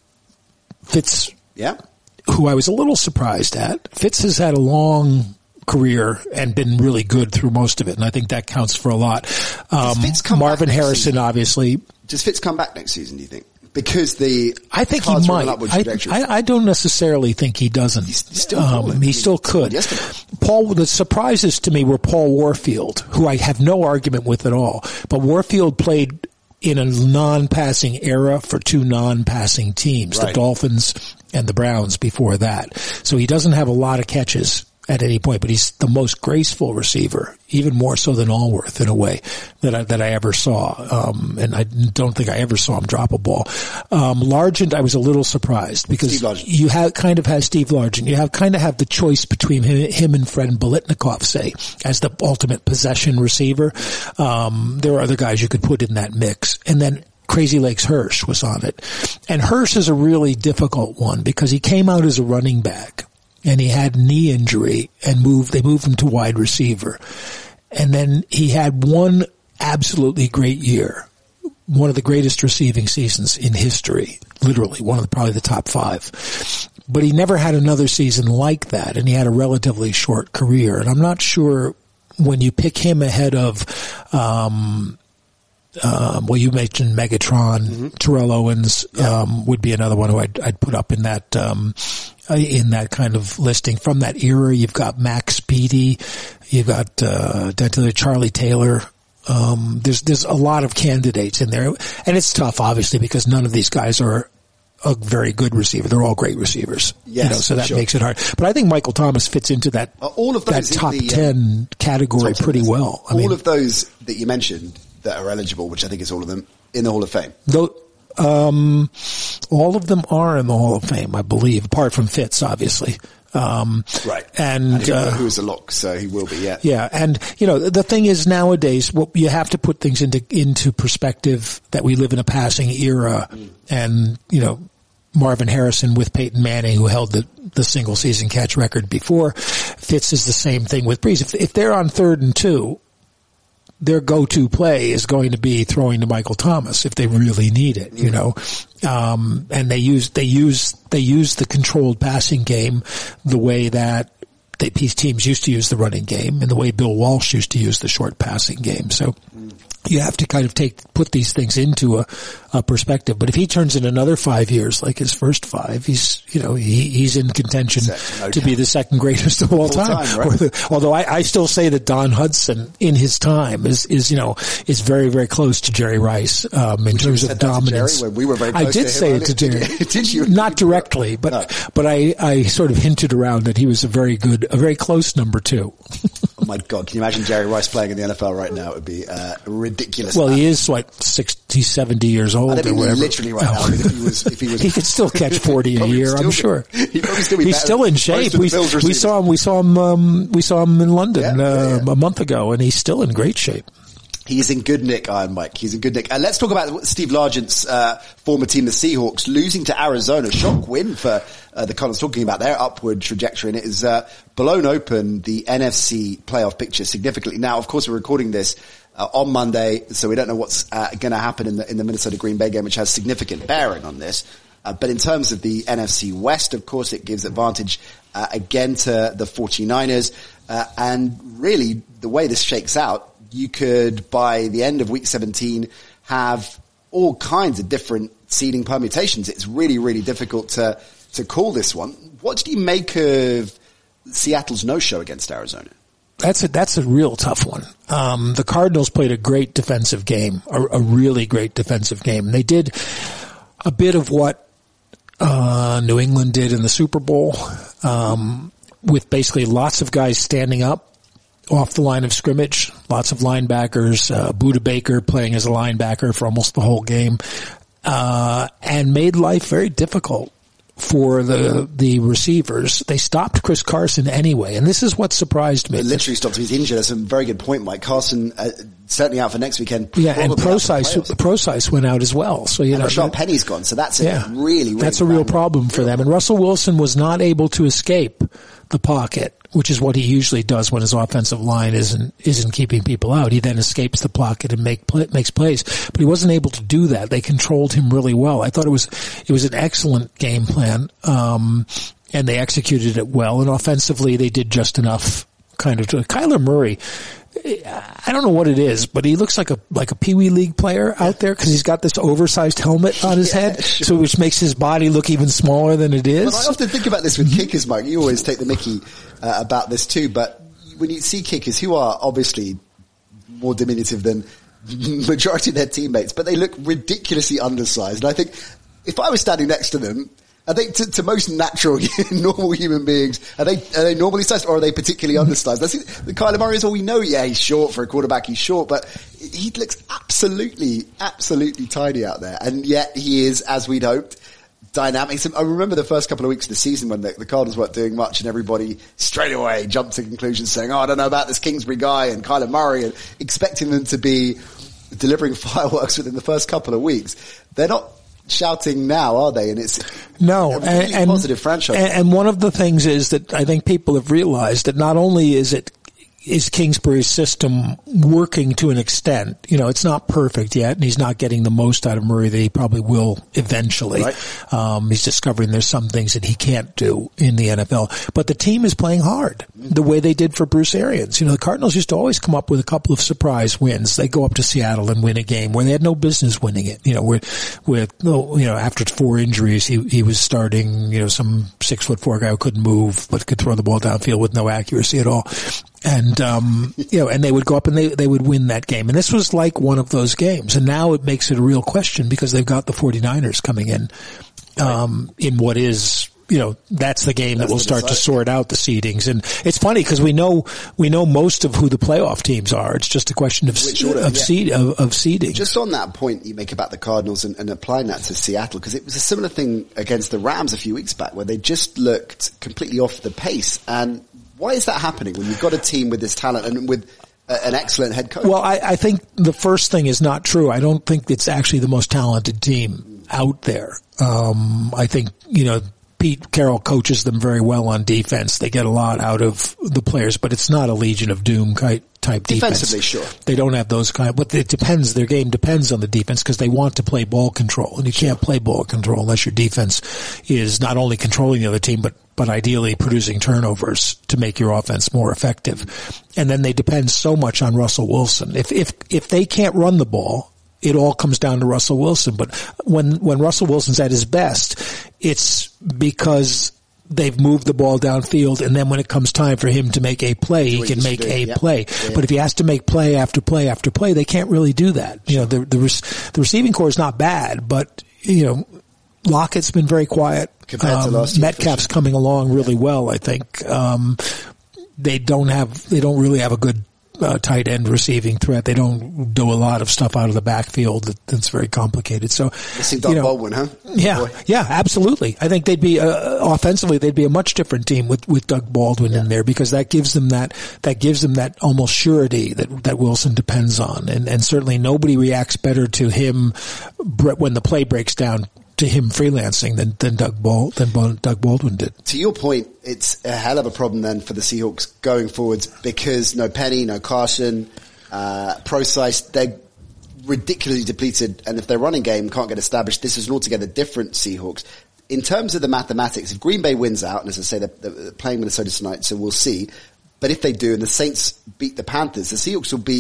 Fitz. Yeah. Who I was a little surprised at. Fitz has had a long career and been really good through most of it, and I think that counts for a lot. Um, Marvin Harrison, season? obviously. Does Fitz come back next season, do you think? Because the I think he might. I, I, I don't necessarily think he doesn't. He's, he's still um, he still could. Paul, the surprises to me were Paul Warfield, who I have no argument with at all. But Warfield played in a non-passing era for two non-passing teams, right. The Dolphins and the Browns before that. So he doesn't have a lot of catches at any point, but he's the most graceful receiver, even more so than Allworth in a way that I, that I ever saw. Um, and I don't think I ever saw him drop a ball. Um, Largent, I was a little surprised because you have kind of have Steve Largent. You have kind of have the choice between him, him and Fred Biletnikoff, say, as the ultimate possession receiver. Um, there are other guys you could put in that mix. And then Crazy Legs Hirsch was on it. And Hirsch is a really difficult one because he came out as a running back. And he had knee injury and moved, they moved him to wide receiver. And then he had one absolutely great year. One of the greatest receiving seasons in history. Literally, one of the, probably the top five. But he never had another season like that, and he had a relatively short career. And I'm not sure when you pick him ahead of, um, um, well, you mentioned Megatron, mm-hmm. Terrell Owens, yeah. um, would be another one who I'd, I'd put up in that, um, in that kind of listing. From that era, you've got Max Speedy, you've got, uh, Charlie Taylor. Um, there's, there's a lot of candidates in there. And it's tough, obviously, because none of these guys are a very good receiver. They're all great receivers. Yes, you know, so that sure. makes it hard. But I think Michael Thomas fits into that, uh, all of those that top the, ten uh, category top pretty ten well. I all mean, of those that you mentioned that are eligible, which I think is all of them, in the Hall of Fame. Though, um, all of them are in the Hall of Fame, I believe, apart from Fitz, obviously. Um, right. And, and uh, who's a lock, so he will be, yeah. Yeah. And, you know, the thing is nowadays, well, you have to put things into, into perspective that we live in a passing era. Mm. And, you know, Marvin Harrison with Peyton Manning, who held the, the single season catch record before. Fitz is the same thing with Breeze. If, if they're on third and two, their go-to play is going to be throwing to Michael Thomas if they really need it, you know. Um, and they use, they use, they use the controlled passing game the way that they, these teams used to use the running game and the way Bill Walsh used to use the short passing game. So you have to kind of take, put these things into a, a perspective. But if he turns in another five years, like his first five, he's, you know, he, he's in contention no to be the second greatest of all time. time right? the, although I, I still say that Don Hudson in his time is, is, you know, is very, very close to Jerry Rice, um, in Would terms of dominance. We were very close I did to say it to Jerry. Did you? Not directly, but, no. but I, I sort of hinted around that he was a very good, a very close number two. Oh my God. Can you imagine Jerry Rice playing in the N F L right now? It would be, uh, ridiculous. Well, he is what, sixty, seventy years old I don't or whatever. Literally right now. I mean, if he was, if he was, he could still catch forty a year, I'm sure. He'd probably still be He's still in shape. We, we saw him, we saw him, um, we saw him in London, yeah, uh, yeah, yeah. a month ago, and he's still in great shape. He's in good nick, Iron Mike. He's in good nick. And uh, let's talk about Steve Largent's uh, former team, the Seahawks, losing to Arizona. Shock win for uh, the Cardinals. Talking about their upward trajectory, and it has uh, blown open the N F C playoff picture significantly. Now, of course, we're recording this uh, on Monday, so we don't know what's uh, going to happen in the in the Minnesota Green Bay game, which has significant bearing on this. Uh, but in terms of the N F C West, of course, it gives advantage uh, again to the 49ers. Uh, and really, the way this shakes out, you could, by the end of week seventeen, have all kinds of different seeding permutations. It's really, really difficult to, to call this one. What do you make of Seattle's no-show against Arizona? That's a, that's a real tough one. Um, the Cardinals played a great defensive game, a, a really great defensive game. They did a bit of what, uh, New England did in the Super Bowl, um, with basically lots of guys standing up off the line of scrimmage, lots of linebackers, uh, Budda Baker playing as a linebacker for almost the whole game, uh, and made life very difficult for the the receivers. They stopped Chris Carson anyway, and this is what surprised me. It literally stopped him. He's injured. That's a very good point, Mike. Carson uh, certainly out for next weekend. Yeah, and Procise Procise went out as well. So you and know, Rashad Penny's gone. So that's a yeah, really, really that's a real problem for them. And Russell Wilson was not able to escape the pocket, which is what he usually does when his offensive line isn't isn't keeping people out. He then escapes the pocket and make play, makes plays, but he wasn't able to do that. They controlled him really well. I thought it was it was an excellent game plan, um, and they executed it well. And offensively, they did just enough. Kind of. To, Kyler Murray, I don't know what it is, but he looks like a like a Pee Wee League player out there because he's got this oversized helmet on his yeah, head, sure. so which makes his body look even smaller than it is. But I often think about this with kickers, Mike. You always take the mickey uh, about this too, but when you see kickers who are obviously more diminutive than the majority of their teammates, but they look ridiculously undersized. And I think if I was standing next to them, I think to, to most natural, normal human beings, are they are they normally sized or are they particularly undersized? That's it. The Kyler Murray is all we know. Yeah, he's short for a quarterback. He's short, but he looks absolutely, absolutely tiny out there. And yet he is, as we'd hoped, dynamic. I remember the first couple of weeks of the season when the, the Cardinals weren't doing much and everybody straight away jumped to conclusions saying, oh, I don't know about this Kingsbury guy and Kyler Murray, and expecting them to be delivering fireworks within the first couple of weeks. They're not shouting now, are they? And it's no, a really and, positive franchise. And, and one of the things is that I think people have realized that not only is it is Kingsbury's system working to an extent. You know, it's not perfect yet, and he's not getting the most out of Murray that he probably will eventually. Right. Um, he's discovering there's some things that he can't do in the N F L. But the team is playing hard, the way they did for Bruce Arians. You know, the Cardinals used to always come up with a couple of surprise wins. They go up to Seattle and win a game where they had no business winning it. You know, with, with, you know, after four injuries, he, he was starting, you know, some six foot four guy who couldn't move, but could throw the ball downfield with no accuracy at all. And, um, you know, and they would go up and they, they would win that game. And this was like one of those games. And now it makes it a real question because they've got the 49ers coming in, um, in what is, you know, that's the game that's that will start to sort out the seedings. And it's funny because we know, we know most of who the playoff teams are. It's just a question of, order, of yeah. seed, of, of seeding. Just on that point you make about the Cardinals and, and applying that to Seattle, because it was a similar thing against the Rams a few weeks back where they just looked completely off the pace. And why is that happening when you've got a team with this talent and with uh, an excellent head coach? Well, I, I think the first thing is not true. I don't think it's actually the most talented team out there. Um, I think, you know, Pete Carroll coaches them very well on defense. They get a lot out of the players, but it's not a Legion of Doom type defensively, defense. Sure. They don't have those kind of, but it depends, their game depends on the defense because they want to play ball control, and you sure. can't play ball control unless your defense is not only controlling the other team, but, but ideally producing turnovers to make your offense more effective. And then they depend so much on Russell Wilson. If, if, if they can't run the ball, it all comes down to Russell Wilson. But when, when Russell Wilson's at his best, it's because they've moved the ball downfield, and then when it comes time for him to make a play, he can make a play. Yeah. But if he has to make play after play after play, they can't really do that. You know, the, the, the receiving core is not bad, but, you know, Lockett's been very quiet. Compared um, to last year, Metcalf's sure. coming along really well, I think. Um, they don't have, they don't really have a good Uh, tight end receiving threat. They don't do a lot of stuff out of the backfield that, that's very complicated. So, see Doug you know, Baldwin, huh? Yeah, Boy. yeah, absolutely. I think they'd be uh, offensively, they'd be a much different team with with Doug Baldwin yeah. in there because that gives them that that gives them that almost surety that that Wilson depends on, and and certainly nobody reacts better to him when the play breaks down to him freelancing than, than Doug Bal- than Doug Baldwin did. To your point, it's a hell of a problem then for the Seahawks going forwards because no Penny, no Carson, uh, Procise, they're ridiculously depleted, and if their running game can't get established, this is an altogether different Seahawks. In terms of the mathematics, if Green Bay wins out, and as I say, they're, they're playing Minnesota tonight, so we'll see, but if they do and the Saints beat the Panthers, the Seahawks will be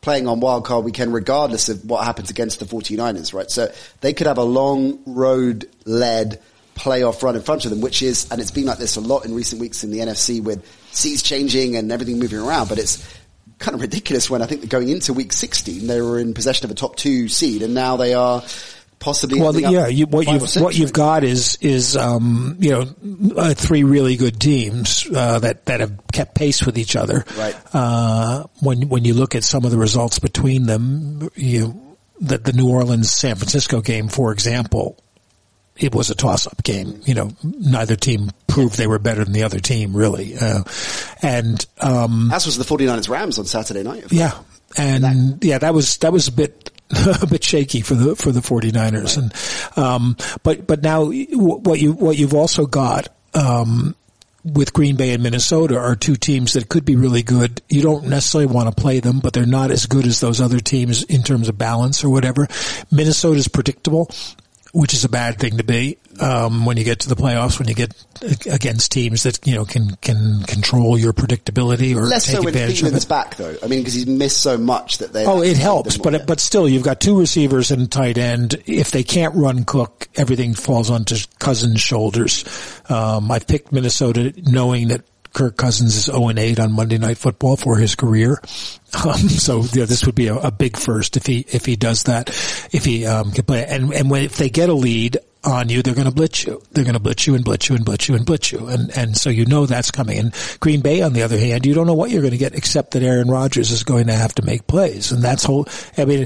playing on wildcard weekend regardless of what happens against the 49ers, right? So they could have a long road-led playoff run in front of them, which is, and it's been like this a lot in recent weeks in the N F C with seeds changing and everything moving around, but it's kind of ridiculous when I think that going into week sixteen, they were in possession of a top two seed, and now they are possibly. Well, yeah, you, what you've six, what you've right? got is is um, you know uh, three really good teams uh, that that have kept pace with each other. Right. Uh, when when you look at some of the results between them, you the, the New Orleans San Francisco game, for example. It was a toss-up game. You know, neither team proved they were better than the other team, really. Uh, and, um. As was the 49ers Rams on Saturday night. Yeah. And, and that, yeah, that was, that was a bit, a bit shaky for the, for the 49ers. Right. And, um, but, but now what you, what you've also got, um, with Green Bay and Minnesota are two teams that could be really good. You don't necessarily want to play them, but they're not as good as those other teams in terms of balance or whatever. Minnesota's predictable, which is a bad thing to be, um, when you get to the playoffs, when you get against teams that, you know, can, can control your predictability or Less take so when advantage of Thielman's it. back though. I mean, because he's missed so much that they. Oh, it helps, but, but still, you've got two receivers and tight end. If they can't run Cook, everything falls onto Cousins' shoulders. Um, I picked Minnesota knowing that Kirk Cousins is oh and eight on Monday Night Football for his career. Um, so yeah, this would be a, a big first if he, if he does that, if he, um, can play. And, and when, if they get a lead on you, they're going to blitz you. They're going to blitz you and blitz you and blitz you and blitz you. And, and so you know that's coming. And Green Bay, on the other hand, you don't know what you're going to get except that Aaron Rodgers is going to have to make plays. And that's whole, I mean,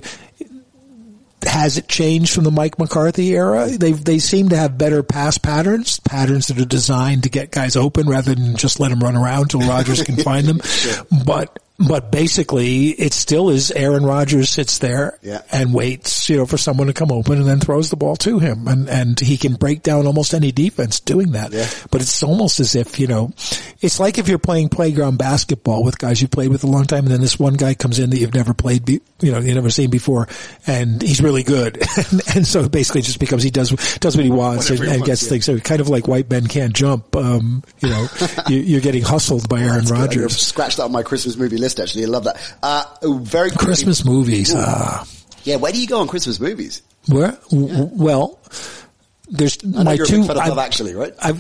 has it changed from the Mike McCarthy era? They they seem to have better pass patterns, patterns that are designed to get guys open rather than just let them run around till Rodgers can find them. Sure. But but basically, it still is Aaron Rodgers sits there yeah. and waits, you know, for someone to come open and then throws the ball to him, and and he can break down almost any defense doing that. Yeah. But it's almost as if, you know, it's like if you're playing playground basketball with guys you played with a long time, and then this one guy comes in that you've never played, be, you know, you've never seen before, and he's really good, and, and so it basically just becomes he does does what he wants and, he and wants, gets yeah. things. So kind of like white men can't jump. Um, you know, you, you're getting hustled by Aaron Rodgers. I've scratched that on my Christmas movie list. Actually, I love that. Uh, very quickly, Christmas movies. Uh, yeah, where do you go on Christmas movies? Where? Yeah. Well, there's I know my you're two. a big fan of I've, Love Actually, right? I've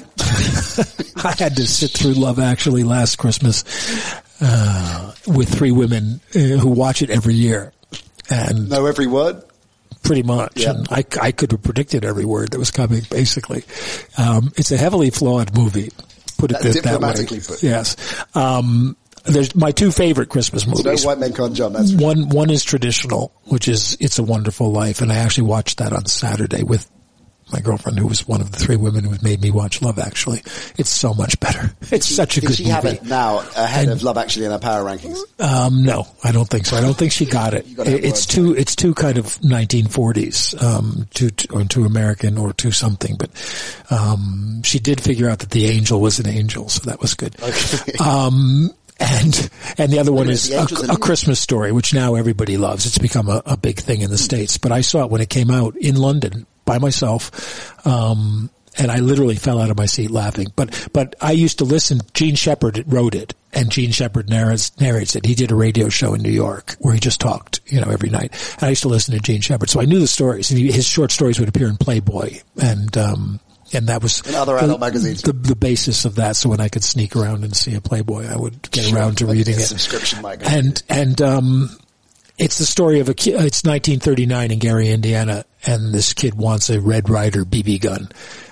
I had to sit through Love Actually last Christmas uh, with three women uh, who watch it every year, and know every word. Pretty much, yeah. and I, I could have predicted every word that was coming. Basically, um, it's a heavily flawed movie. Put it That's that, that way. put. Yes. Um, There's my two favorite Christmas movies. No White Men Can't Jump. That's one, one is traditional, which is It's a Wonderful Life. And I actually watched that on Saturday with my girlfriend, who was one of the three women who made me watch Love Actually. It's so much better. It's she, such a good movie. Did she have it now ahead and, of Love Actually in her power rankings? Um, no, I don't think so. I don't think she got it. It's too, it's too kind of nineteen forties, um, too, or too American or too something. But, um, she did figure out that the angel was an angel, so that was good. Okay. Um, And, and the other one is a, a a Christmas Story, which now everybody loves. It's become a, a big thing in the States. But I saw it when it came out in London by myself. Um, and I literally fell out of my seat laughing. But, but I used to listen, Gene Shepard wrote it, and Gene Shepard narrates, narrates it. He did a radio show in New York where he just talked, you know, every night. And I used to listen to Gene Shepard. So I knew the stories. And he, his short stories would appear in Playboy. And, um, And that was in other adult the, magazines. The, the basis of that. So when I could sneak around and see a Playboy, I would get around to like reading a it. Subscription magazine. And and um, it's the story of a kid. It's nineteen thirty-nine in Gary, Indiana, and this kid wants a Red Ryder B B gun,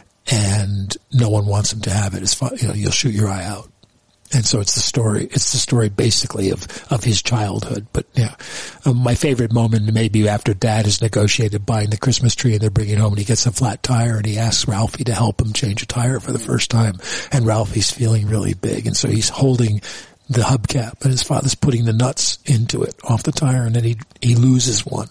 and no one wants him to have it. It's fun, you know, you'll shoot your eye out. And so it's the story, it's the story basically of, of his childhood. But yeah, um, my favorite moment may be after Dad has negotiated buying the Christmas tree and they're bringing it home and he gets a flat tire and he asks Ralphie to help him change a tire for the first time. And Ralphie's feeling really big. And so he's holding the hubcap and his father's putting the nuts into it off the tire, and then he, he loses one.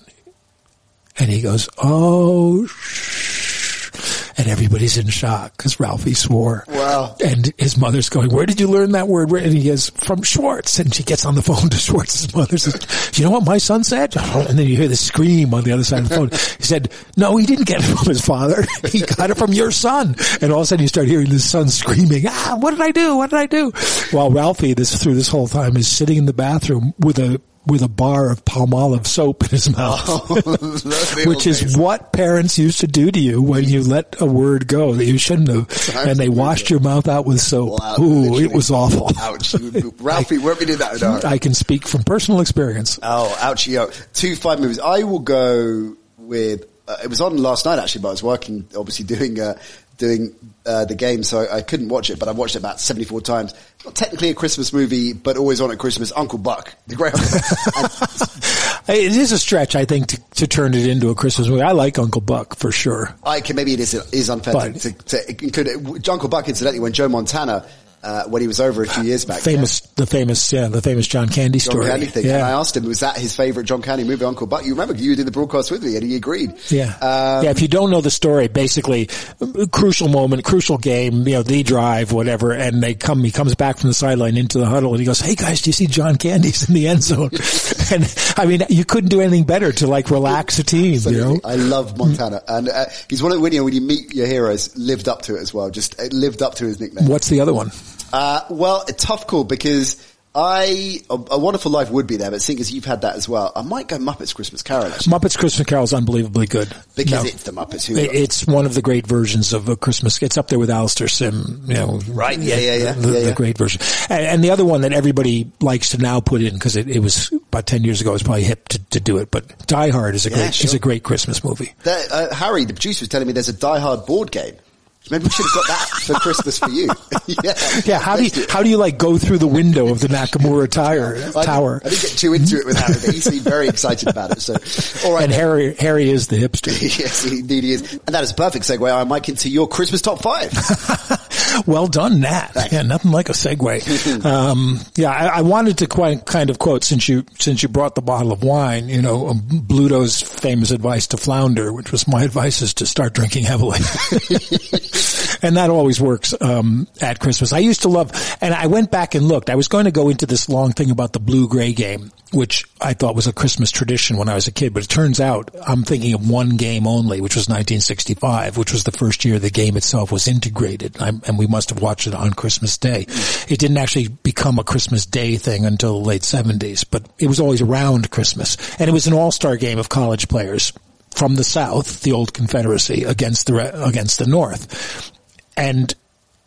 And he goes, oh, shh. And everybody's in shock because Ralphie swore. Wow. And his mother's going, where did you learn that word? And he goes, from Schwartz. And she gets on the phone to Schwartz's mother. Says, you know what my son said? And then you hear the scream on the other side of the phone. He said, no, he didn't get it from his father. He got it from your son. And all of a sudden you start hearing the son screaming, ah, what did I do? What did I do? While Ralphie, this through this whole time, is sitting in the bathroom with a with a bar of Palmolive soap in his mouth, oh, which is days. What parents used to do to you when you let a word go that you shouldn't have, and they washed your mouth out with soap. Wow, Ooh, literally. It was awful. Ouch. Ralphie, won't we do that? No. I can speak from personal experience. Oh, ouchie, yo. Two five movies. I will go with, uh, it was on last night actually, but I was working, obviously doing, uh, doing, uh, the game, so I, I couldn't watch it, but I've watched it about seventy-four times. Not technically a Christmas movie, but always on at Christmas, Uncle Buck. The great It is a stretch, I think, to, to turn it into a Christmas movie. I like Uncle Buck, for sure. I can, maybe it is, is unfair but, to, to include it. Uncle Buck, incidentally, when Joe Montana, Uh, when he was over a few years back. Famous, yeah. the famous, yeah, the famous John Candy story. John Candy thing. Yeah. And I asked him, was that his favorite John Candy movie, Uncle Buck? You remember, you did the broadcast with me and he agreed. Yeah. Um, yeah, if you don't know the story, basically, crucial moment, crucial game, you know, the drive, whatever, and they come, he comes back from the sideline into the huddle and he goes, hey guys, do you see John Candy's in the end zone? And I mean, you couldn't do anything better to like relax a team, Absolutely. You know? I love Montana. And, uh, he's one of the, when you, when you meet your heroes, lived up to it as well. Just uh, lived up to his nickname. What's the other one? Uh, well, a tough call because I, a, a Wonderful Life would be there, but seeing as you've had that as well, I might go Muppets Christmas Carol. Actually. Muppets Christmas Carol is unbelievably good. Because no. it's the Muppets who... It's one of the great versions of a Christmas. It's up there with Alistair Sim, you know. Right, yeah, yeah, yeah. The, yeah, yeah. the great version. And, and the other one that everybody likes to now put in, because it, it was about ten years ago, it was probably hip to, to do it, but Die Hard is a yeah, great, sure. is a great Christmas movie. That, uh, Harry, the producer, was telling me there's a Die Hard board game. Maybe we should have got that for Christmas for you. yeah. Yeah. How do you, how do you like go through the window of the Nakamura tire, I tower? Didn't, I didn't get too into it with Harry, but he seemed very excited about it. So, all right. And Harry, Harry is the hipster. Yes, he indeed he is. And that is a perfect segue, I Mike, into your Christmas top five. Well done, Nat. Yeah, nothing like a segue. um, yeah, I, I wanted to quite, kind of quote, since you, since you brought the bottle of wine, you know, um, Bluto's famous advice to Flounder, which was my advice is to start drinking heavily. And that always works, um, at Christmas. I used to love, and I went back and looked. I was going to go into this long thing about the blue-gray game, which I thought was a Christmas tradition when I was a kid, but it turns out I'm thinking of one game only, which was nineteen sixty-five, which was the first year the game itself was integrated, I'm, and we must have watched it on Christmas Day. It didn't actually become a Christmas Day thing until the late seventies, but it was always around Christmas. And it was an all-star game of college players from the South, the old Confederacy, against the, against the North. And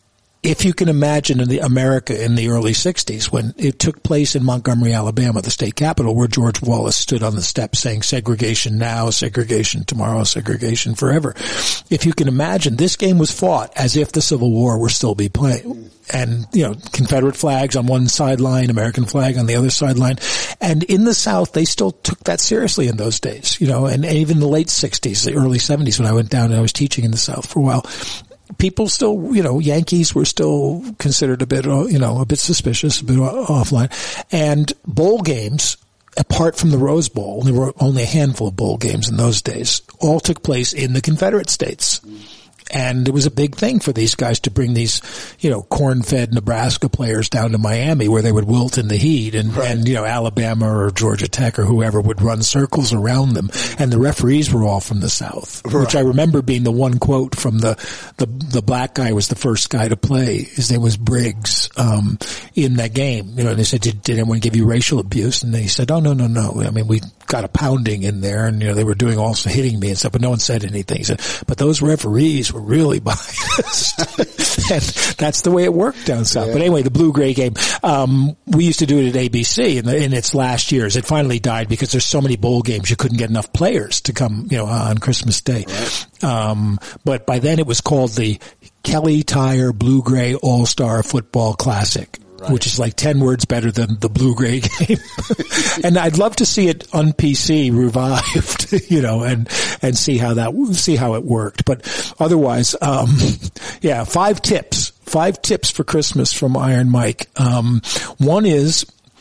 if you can imagine in the America in the early sixties, when it took place in Montgomery, Alabama, the state capital, where George Wallace stood on the steps saying segregation now, segregation tomorrow, segregation forever. If you can imagine, this game was fought as if the Civil War were still be playing. And, you know, Confederate flags on one sideline, American flag on the other sideline. And in the South, they still took that seriously in those days, you know, and even the late sixties, the early seventies, when I went down and I was teaching in the South for a while. People still, you know, Yankees were still considered a bit, you know, a bit suspicious, a bit offline. And bowl games, apart from the Rose Bowl, there were only a handful of bowl games in those days, all took place in the Confederate States. And it was a big thing for these guys to bring these, you know, corn-fed Nebraska players down to Miami where they would wilt in the heat and, right. and, you know, Alabama or Georgia Tech or whoever would run circles around them. And the referees were all from the South, right. which I remember being the one quote from the, the, the black guy was the first guy to play. His name was Briggs, um, in that game. You know, they said, did, did anyone give you racial abuse? And he said, oh, no, no, no. I mean, we got a pounding in there and, you know, they were doing also hitting me and stuff, but no one said anything. He said, but those referees were really biased. And that's the way it worked down south. Yeah. But anyway, the blue-gray game, um, we used to do it at A B C in, the, in its last years. It finally died because there's so many bowl games you couldn't get enough players to come, you know, on Christmas Day. Right. Um, but by then it was called the Kelly Tire Blue-Gray All-Star Football Classic. Right. Which is like ten words better than the blue-gray game. And I'd love to see it on P C revived, you know, and, and see how that, see how it worked. But otherwise, um, yeah, five tips, five tips for Christmas from Iron Mike. Um, one is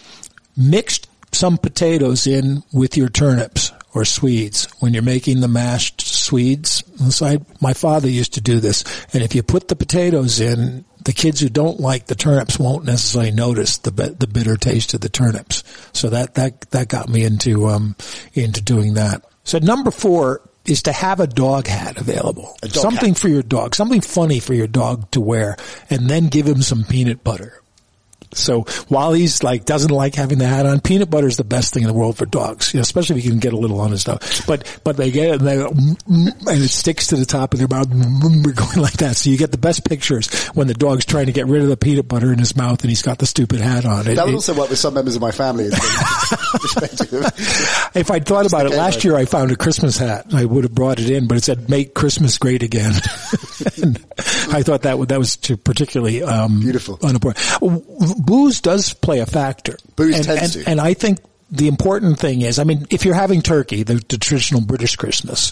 mix some potatoes in with your turnips or Swedes when you're making the mashed Swedes. So I, my father used to do this. And if you put the potatoes in, the kids who don't like the turnips won't necessarily notice the the bitter taste of the turnips. So that that that got me into um into doing that. So number four is to have a dog hat available. A dog something hat. for your dog, something funny for your dog to wear, and then give him some peanut butter. So while he's like, doesn't like having the hat on, peanut butter is the best thing in the world for dogs, you know, especially if you can get a little on his nose. But, but they get it and they go, and it sticks to the top of their mouth, going like that. So you get the best pictures when the dog's trying to get rid of the peanut butter in his mouth and he's got the stupid hat on. It, that would it, also work with some members of my family. If I'd thought about it last year, I found a Christmas hat. I would have brought it in, but it said "Make Christmas Great Again." And I thought that that was particularly um, beautiful. Unimportant. Booze does play a factor. Booze and, tends and, to. And I think the important thing is, I mean, if you're having turkey, the, the traditional British Christmas,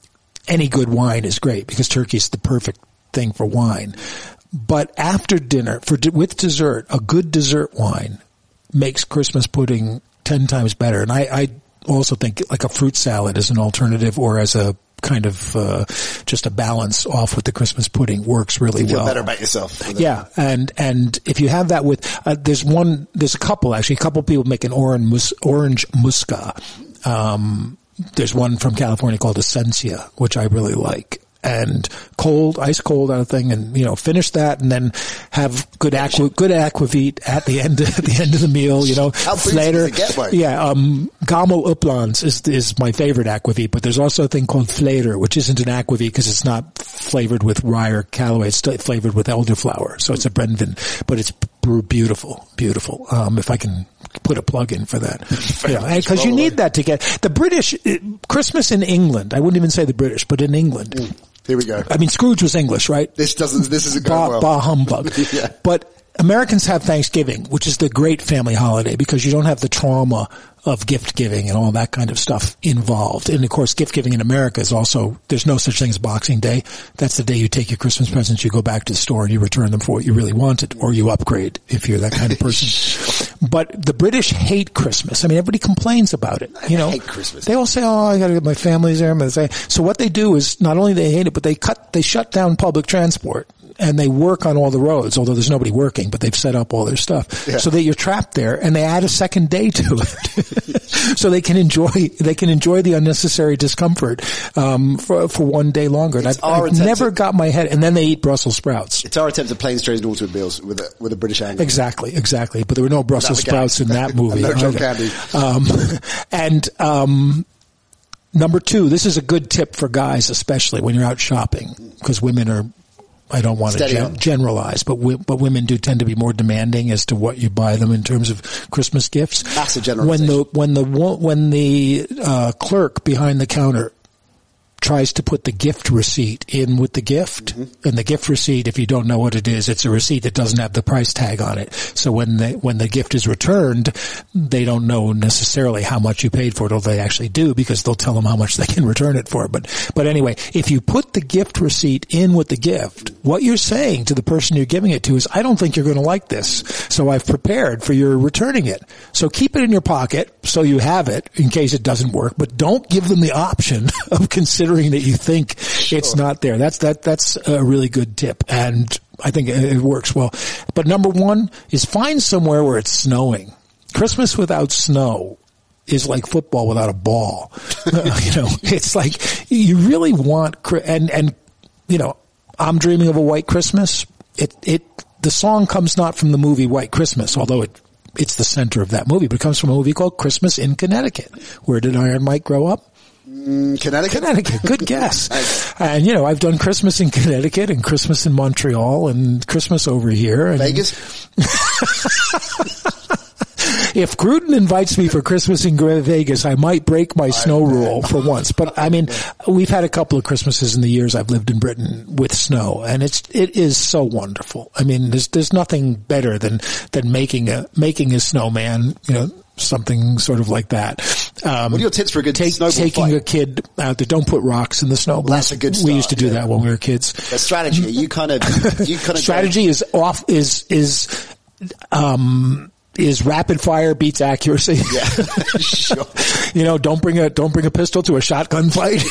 any good wine is great because turkey is the perfect thing for wine. But after dinner, for with dessert, a good dessert wine makes Christmas pudding ten times better. And I, I also think like a fruit salad as an alternative or as a kind of uh, just a balance off with the Christmas pudding works really you feel well. Better about yourself. Yeah, and and if you have that with uh, there's one there's a couple actually a couple people make an orange mus, orange musca. Um, there's one from California called Essentia, which I really like. And cold, ice cold out of thing, and you know, finish that, and then have good aqua, good aquavit at the end, at the end of the meal. You know, how boozy does it get, Mike? Yeah, um, Gammel Uplands is is my favorite aquavit, but there's also a thing called Flater, which isn't an aquavit because it's not flavored with rye or Callaway. It's flavored with elderflower, so it's a Brenvin, but it's beautiful, beautiful. Um, if I can put a plug in for that, yeah, because you need that to get the British Christmas in England. I wouldn't even say the British, but in England. Mm. Here we go. I mean, Scrooge was English, right? This doesn't, this isn't going bah, well. Bah humbug. Yeah. But Americans have Thanksgiving, which is the great family holiday because you don't have the trauma of gift giving and all that kind of stuff involved. And of course, gift giving in America is also, there's no such thing as Boxing Day. That's the day you take your Christmas presents, you go back to the store and you return them for what you really wanted, or you upgrade if you're that kind of person. But the British hate Christmas. I mean, everybody complains about it. You know, I hate Christmas. They all say, "Oh, I got to get my family's there." But they say, so what they do is not only they hate it, but they cut, they shut down public transport. And they work on all the roads, although there's nobody working, but they've set up all their stuff. Yeah. So that you're trapped there, and they add a second day to it. So they can enjoy, they can enjoy the unnecessary discomfort, um, for, for one day longer. And I've, I've never to, got my head, and then they eat Brussels sprouts. It's our attempt at planes, trains, and automobiles with a, with a British angle. Exactly, exactly. But there were no Brussels sprouts in that movie. No John Candy. Um, and, um, number two, this is a good tip for guys, especially when you're out shopping, because women are, I don't want Steady to gen- generalize, but w- but women do tend to be more demanding as to what you buy them in terms of Christmas gifts. Massive generalization. When the when the when the uh, clerk behind the counter tries to put the gift receipt in with the gift, mm-hmm. and the gift receipt, if you don't know what it is, it's a receipt that doesn't have the price tag on it. So when the when the gift is returned, they don't know necessarily how much you paid for it, or they actually do because they'll tell them how much they can return it for. But but anyway, if you put the gift receipt in with the gift, what you're saying to the person you're giving it to is, I don't think you're going to like this, so I've prepared for your returning it. So keep it in your pocket so you have it in case it doesn't work, but don't give them the option of considering that you think sure. it's not there. That's that that's a really good tip, and I think it, it works well. But number one is find somewhere where it's snowing. Christmas without snow is like football without a ball. you know, it's like you really want and and you know, I'm Dreaming of a White Christmas. It it the song comes not from the movie White Christmas, although it it's the center of that movie, but it comes from a movie called Christmas in Connecticut. Where did Iron Mike grow up? Mm, Connecticut? Connecticut. Good guess. And, you know, I've done Christmas in Connecticut and Christmas in Montreal and Christmas over here. And Vegas? If Gruden invites me for Christmas in Vegas, I might break my snow rule for once. But I mean, we've had a couple of Christmases in the years I've lived in Britain with snow, and it's it is so wonderful. I mean, there's there's nothing better than than making a making a snowman, you know, something sort of like that. Um, what are your tips for a good take, snowball taking fight? a kid out there? Don't put rocks in the snow. Well, that's a good start. We used to do yeah. that when we were kids. The strategy, you kind of, you kind of strategy go. is off is is um. is rapid fire beats accuracy. Yeah, sure. You know, don't bring a don't bring a pistol to a shotgun fight.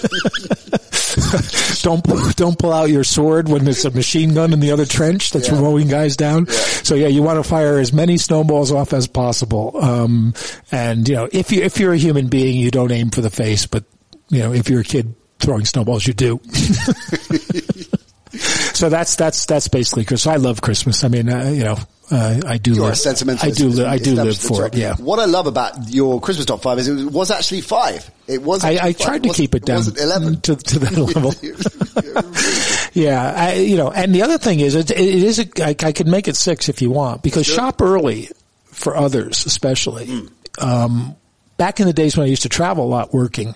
don't don't pull out your sword when there's a machine gun in the other trench that's yeah. mowing guys down. Yeah. So yeah, you want to fire as many snowballs off as possible. Um, and you know, if you if you're a human being, you don't aim for the face, but you know, if you're a kid throwing snowballs, you do. So that's that's that's basically Christmas. I love Christmas. I mean, uh, you know. Uh, I do You're live. a sentimentalist. I do. Li- I do live Established for at it. Yeah. What I love about your Christmas top five is it was actually five. It was. I, I five. tried It to wasn't- keep it down It wasn't eleven. to, to that level. Yeah, I, you know, and the other thing is, it, it is. A, I, I could make it six if you want, because Sure. shop early for others, especially. Mm. Um, back in the days when I used to travel a lot working,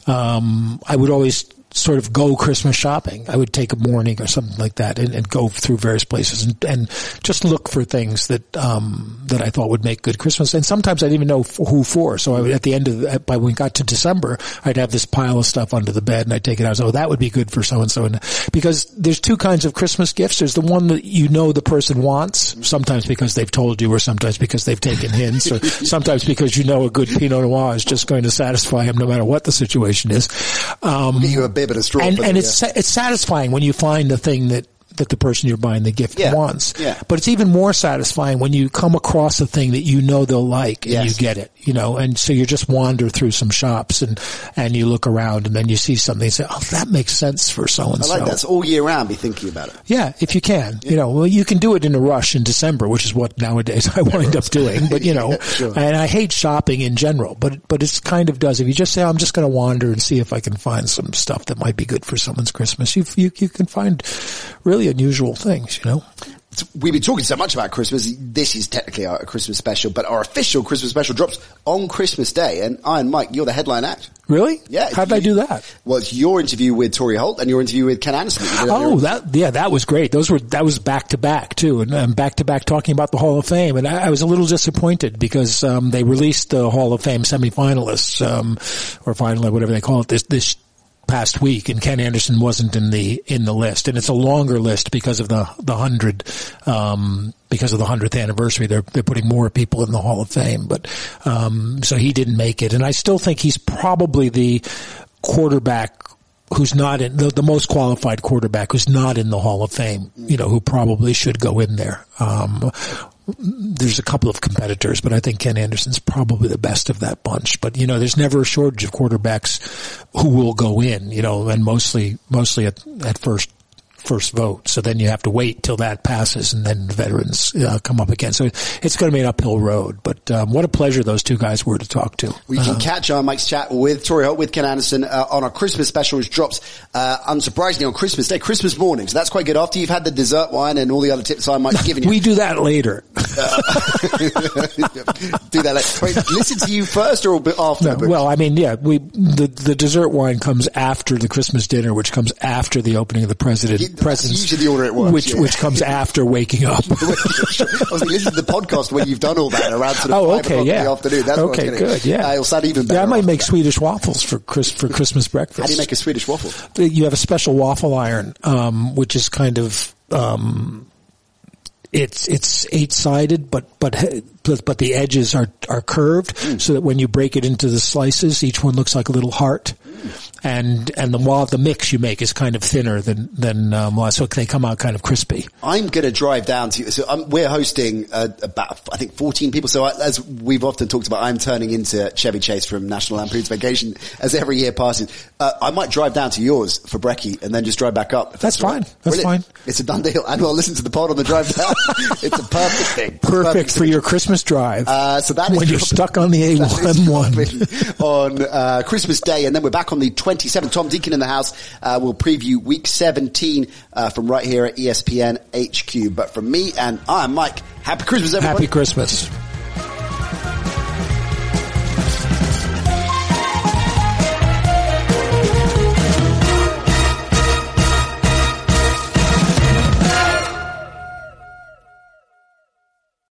um, I would always sort of go Christmas shopping. I would take a morning or something like that and, and go through various places and, and just look for things that, um, that I thought would make good Christmas. And sometimes I didn't even know f- who for. So I would, at the end of, the, by when we got to December, I'd have this pile of stuff under the bed and I'd take it out. So, oh, that would be good for so and so. And because there's two kinds of Christmas gifts. There's the one that you know the person wants, sometimes because they've told you, or sometimes because they've taken hints, or sometimes because you know a good Pinot Noir is just going to satisfy him no matter what the situation is. Um, You a bib and a straw. and for and the, it's sa- it's satisfying when you find the thing that that the person you're buying the gift Yeah. wants. Yeah. But it's even more satisfying when you come across a thing that you know they'll like and Yes. you get it, you know, and so you just wander through some shops and, and you look around and then you see something and say, oh, that makes sense for so and I so. like that. It's all year round. Be thinking about it. Yeah, if you can, you know, well, you can do it in a rush in December, which is what nowadays I wind up doing, but you know, Yeah, sure. and I hate shopping in general, but, but it's kind of does. If you just say, I'm just going to wander and see if I can find some stuff that might be good for someone's Christmas, you, you, you can find really unusual things, you know? We've been talking so much about Christmas. This is technically our Christmas special, but our official Christmas special drops on Christmas Day. And Iron Mike, you're the headline act. Really? Yeah. How did I do that? Well, it's your interview with Tori Holt and your interview with Ken Anderson. that you did Oh, earlier. that, yeah, that was great. Those were, that was back to back too, and, and back to back talking about the Hall of Fame. And I, I was a little disappointed because, um, they released the Hall of Fame semifinalists, um, or final, whatever they call it, this, this, past week, and Ken Anderson wasn't in the in the list, and it's a longer list because of the the hundred um because of the hundredth anniversary. They're they're putting more people in the Hall of Fame, but um so he didn't make it, and I still think he's probably the quarterback who's not in the, the most qualified quarterback who's not in the Hall of Fame, you know, who probably should go in there. Um, there's a couple of competitors, but I think Ken Anderson's probably the best of that bunch. But, you know, there's never a shortage of quarterbacks who will go in, you know, and mostly, mostly at, at first, first vote. So then you have to wait till that passes and then the veterans uh, come up again. So it's going to be an uphill road, but um, what a pleasure those two guys were to talk to. We can Uh, catch our Mike's chat with Tori Holt, with Ken Anderson uh, on our Christmas special, which drops uh, unsurprisingly on Christmas Day, Christmas morning. So that's quite good. After you've had the dessert wine and all the other tips I might have given you. we do that later. Do that later. Wait, listen to you first or a bit after? No, the book? well, I mean, yeah, we the the dessert wine comes after the Christmas dinner, which comes after the opening of the president Yeah, that's presents, usually the order it works, which yeah. which comes after waking up. I was like, listen to the podcast when you've done all that around sort of Oh, five okay, o'clock yeah. in the afternoon. That's Okay, what I was good, yeah. Uh, it'll sound even better. Yeah, I might after make that. Swedish waffles for Chris for Christmas breakfast. How do you make a Swedish waffle? You have a special waffle iron, um, which is kind of um, it's it's eight sided, but but but but the edges are are curved, mm. so that when you break it into the slices, each one looks like a little heart. Mm. And and the while the mix you make is kind of thinner than than um, so they come out kind of crispy. I'm going to drive down to. So I'm, we're hosting uh, about I think fourteen people. So I, as we've often talked about, I'm turning into Chevy Chase from National Lampoon's Vacation as every year passes. Uh, I might drive down to yours for brekkie and then just drive back up. That's fine. Right. That's Brilliant. fine. It's a done deal, and we'll listen to the pod on the drive down. It's a perfect thing. Perfect for your Christmas drive. Uh, so that when is you're dropping- stuck on the A one. on uh, Christmas Day, and then we're back on the twenty-seventh. Tom Deacon in the house. Uh, we'll preview week seventeen uh, from right here at E S P N H Q. But from me and I'm Mike, happy Christmas, everybody. Happy Christmas.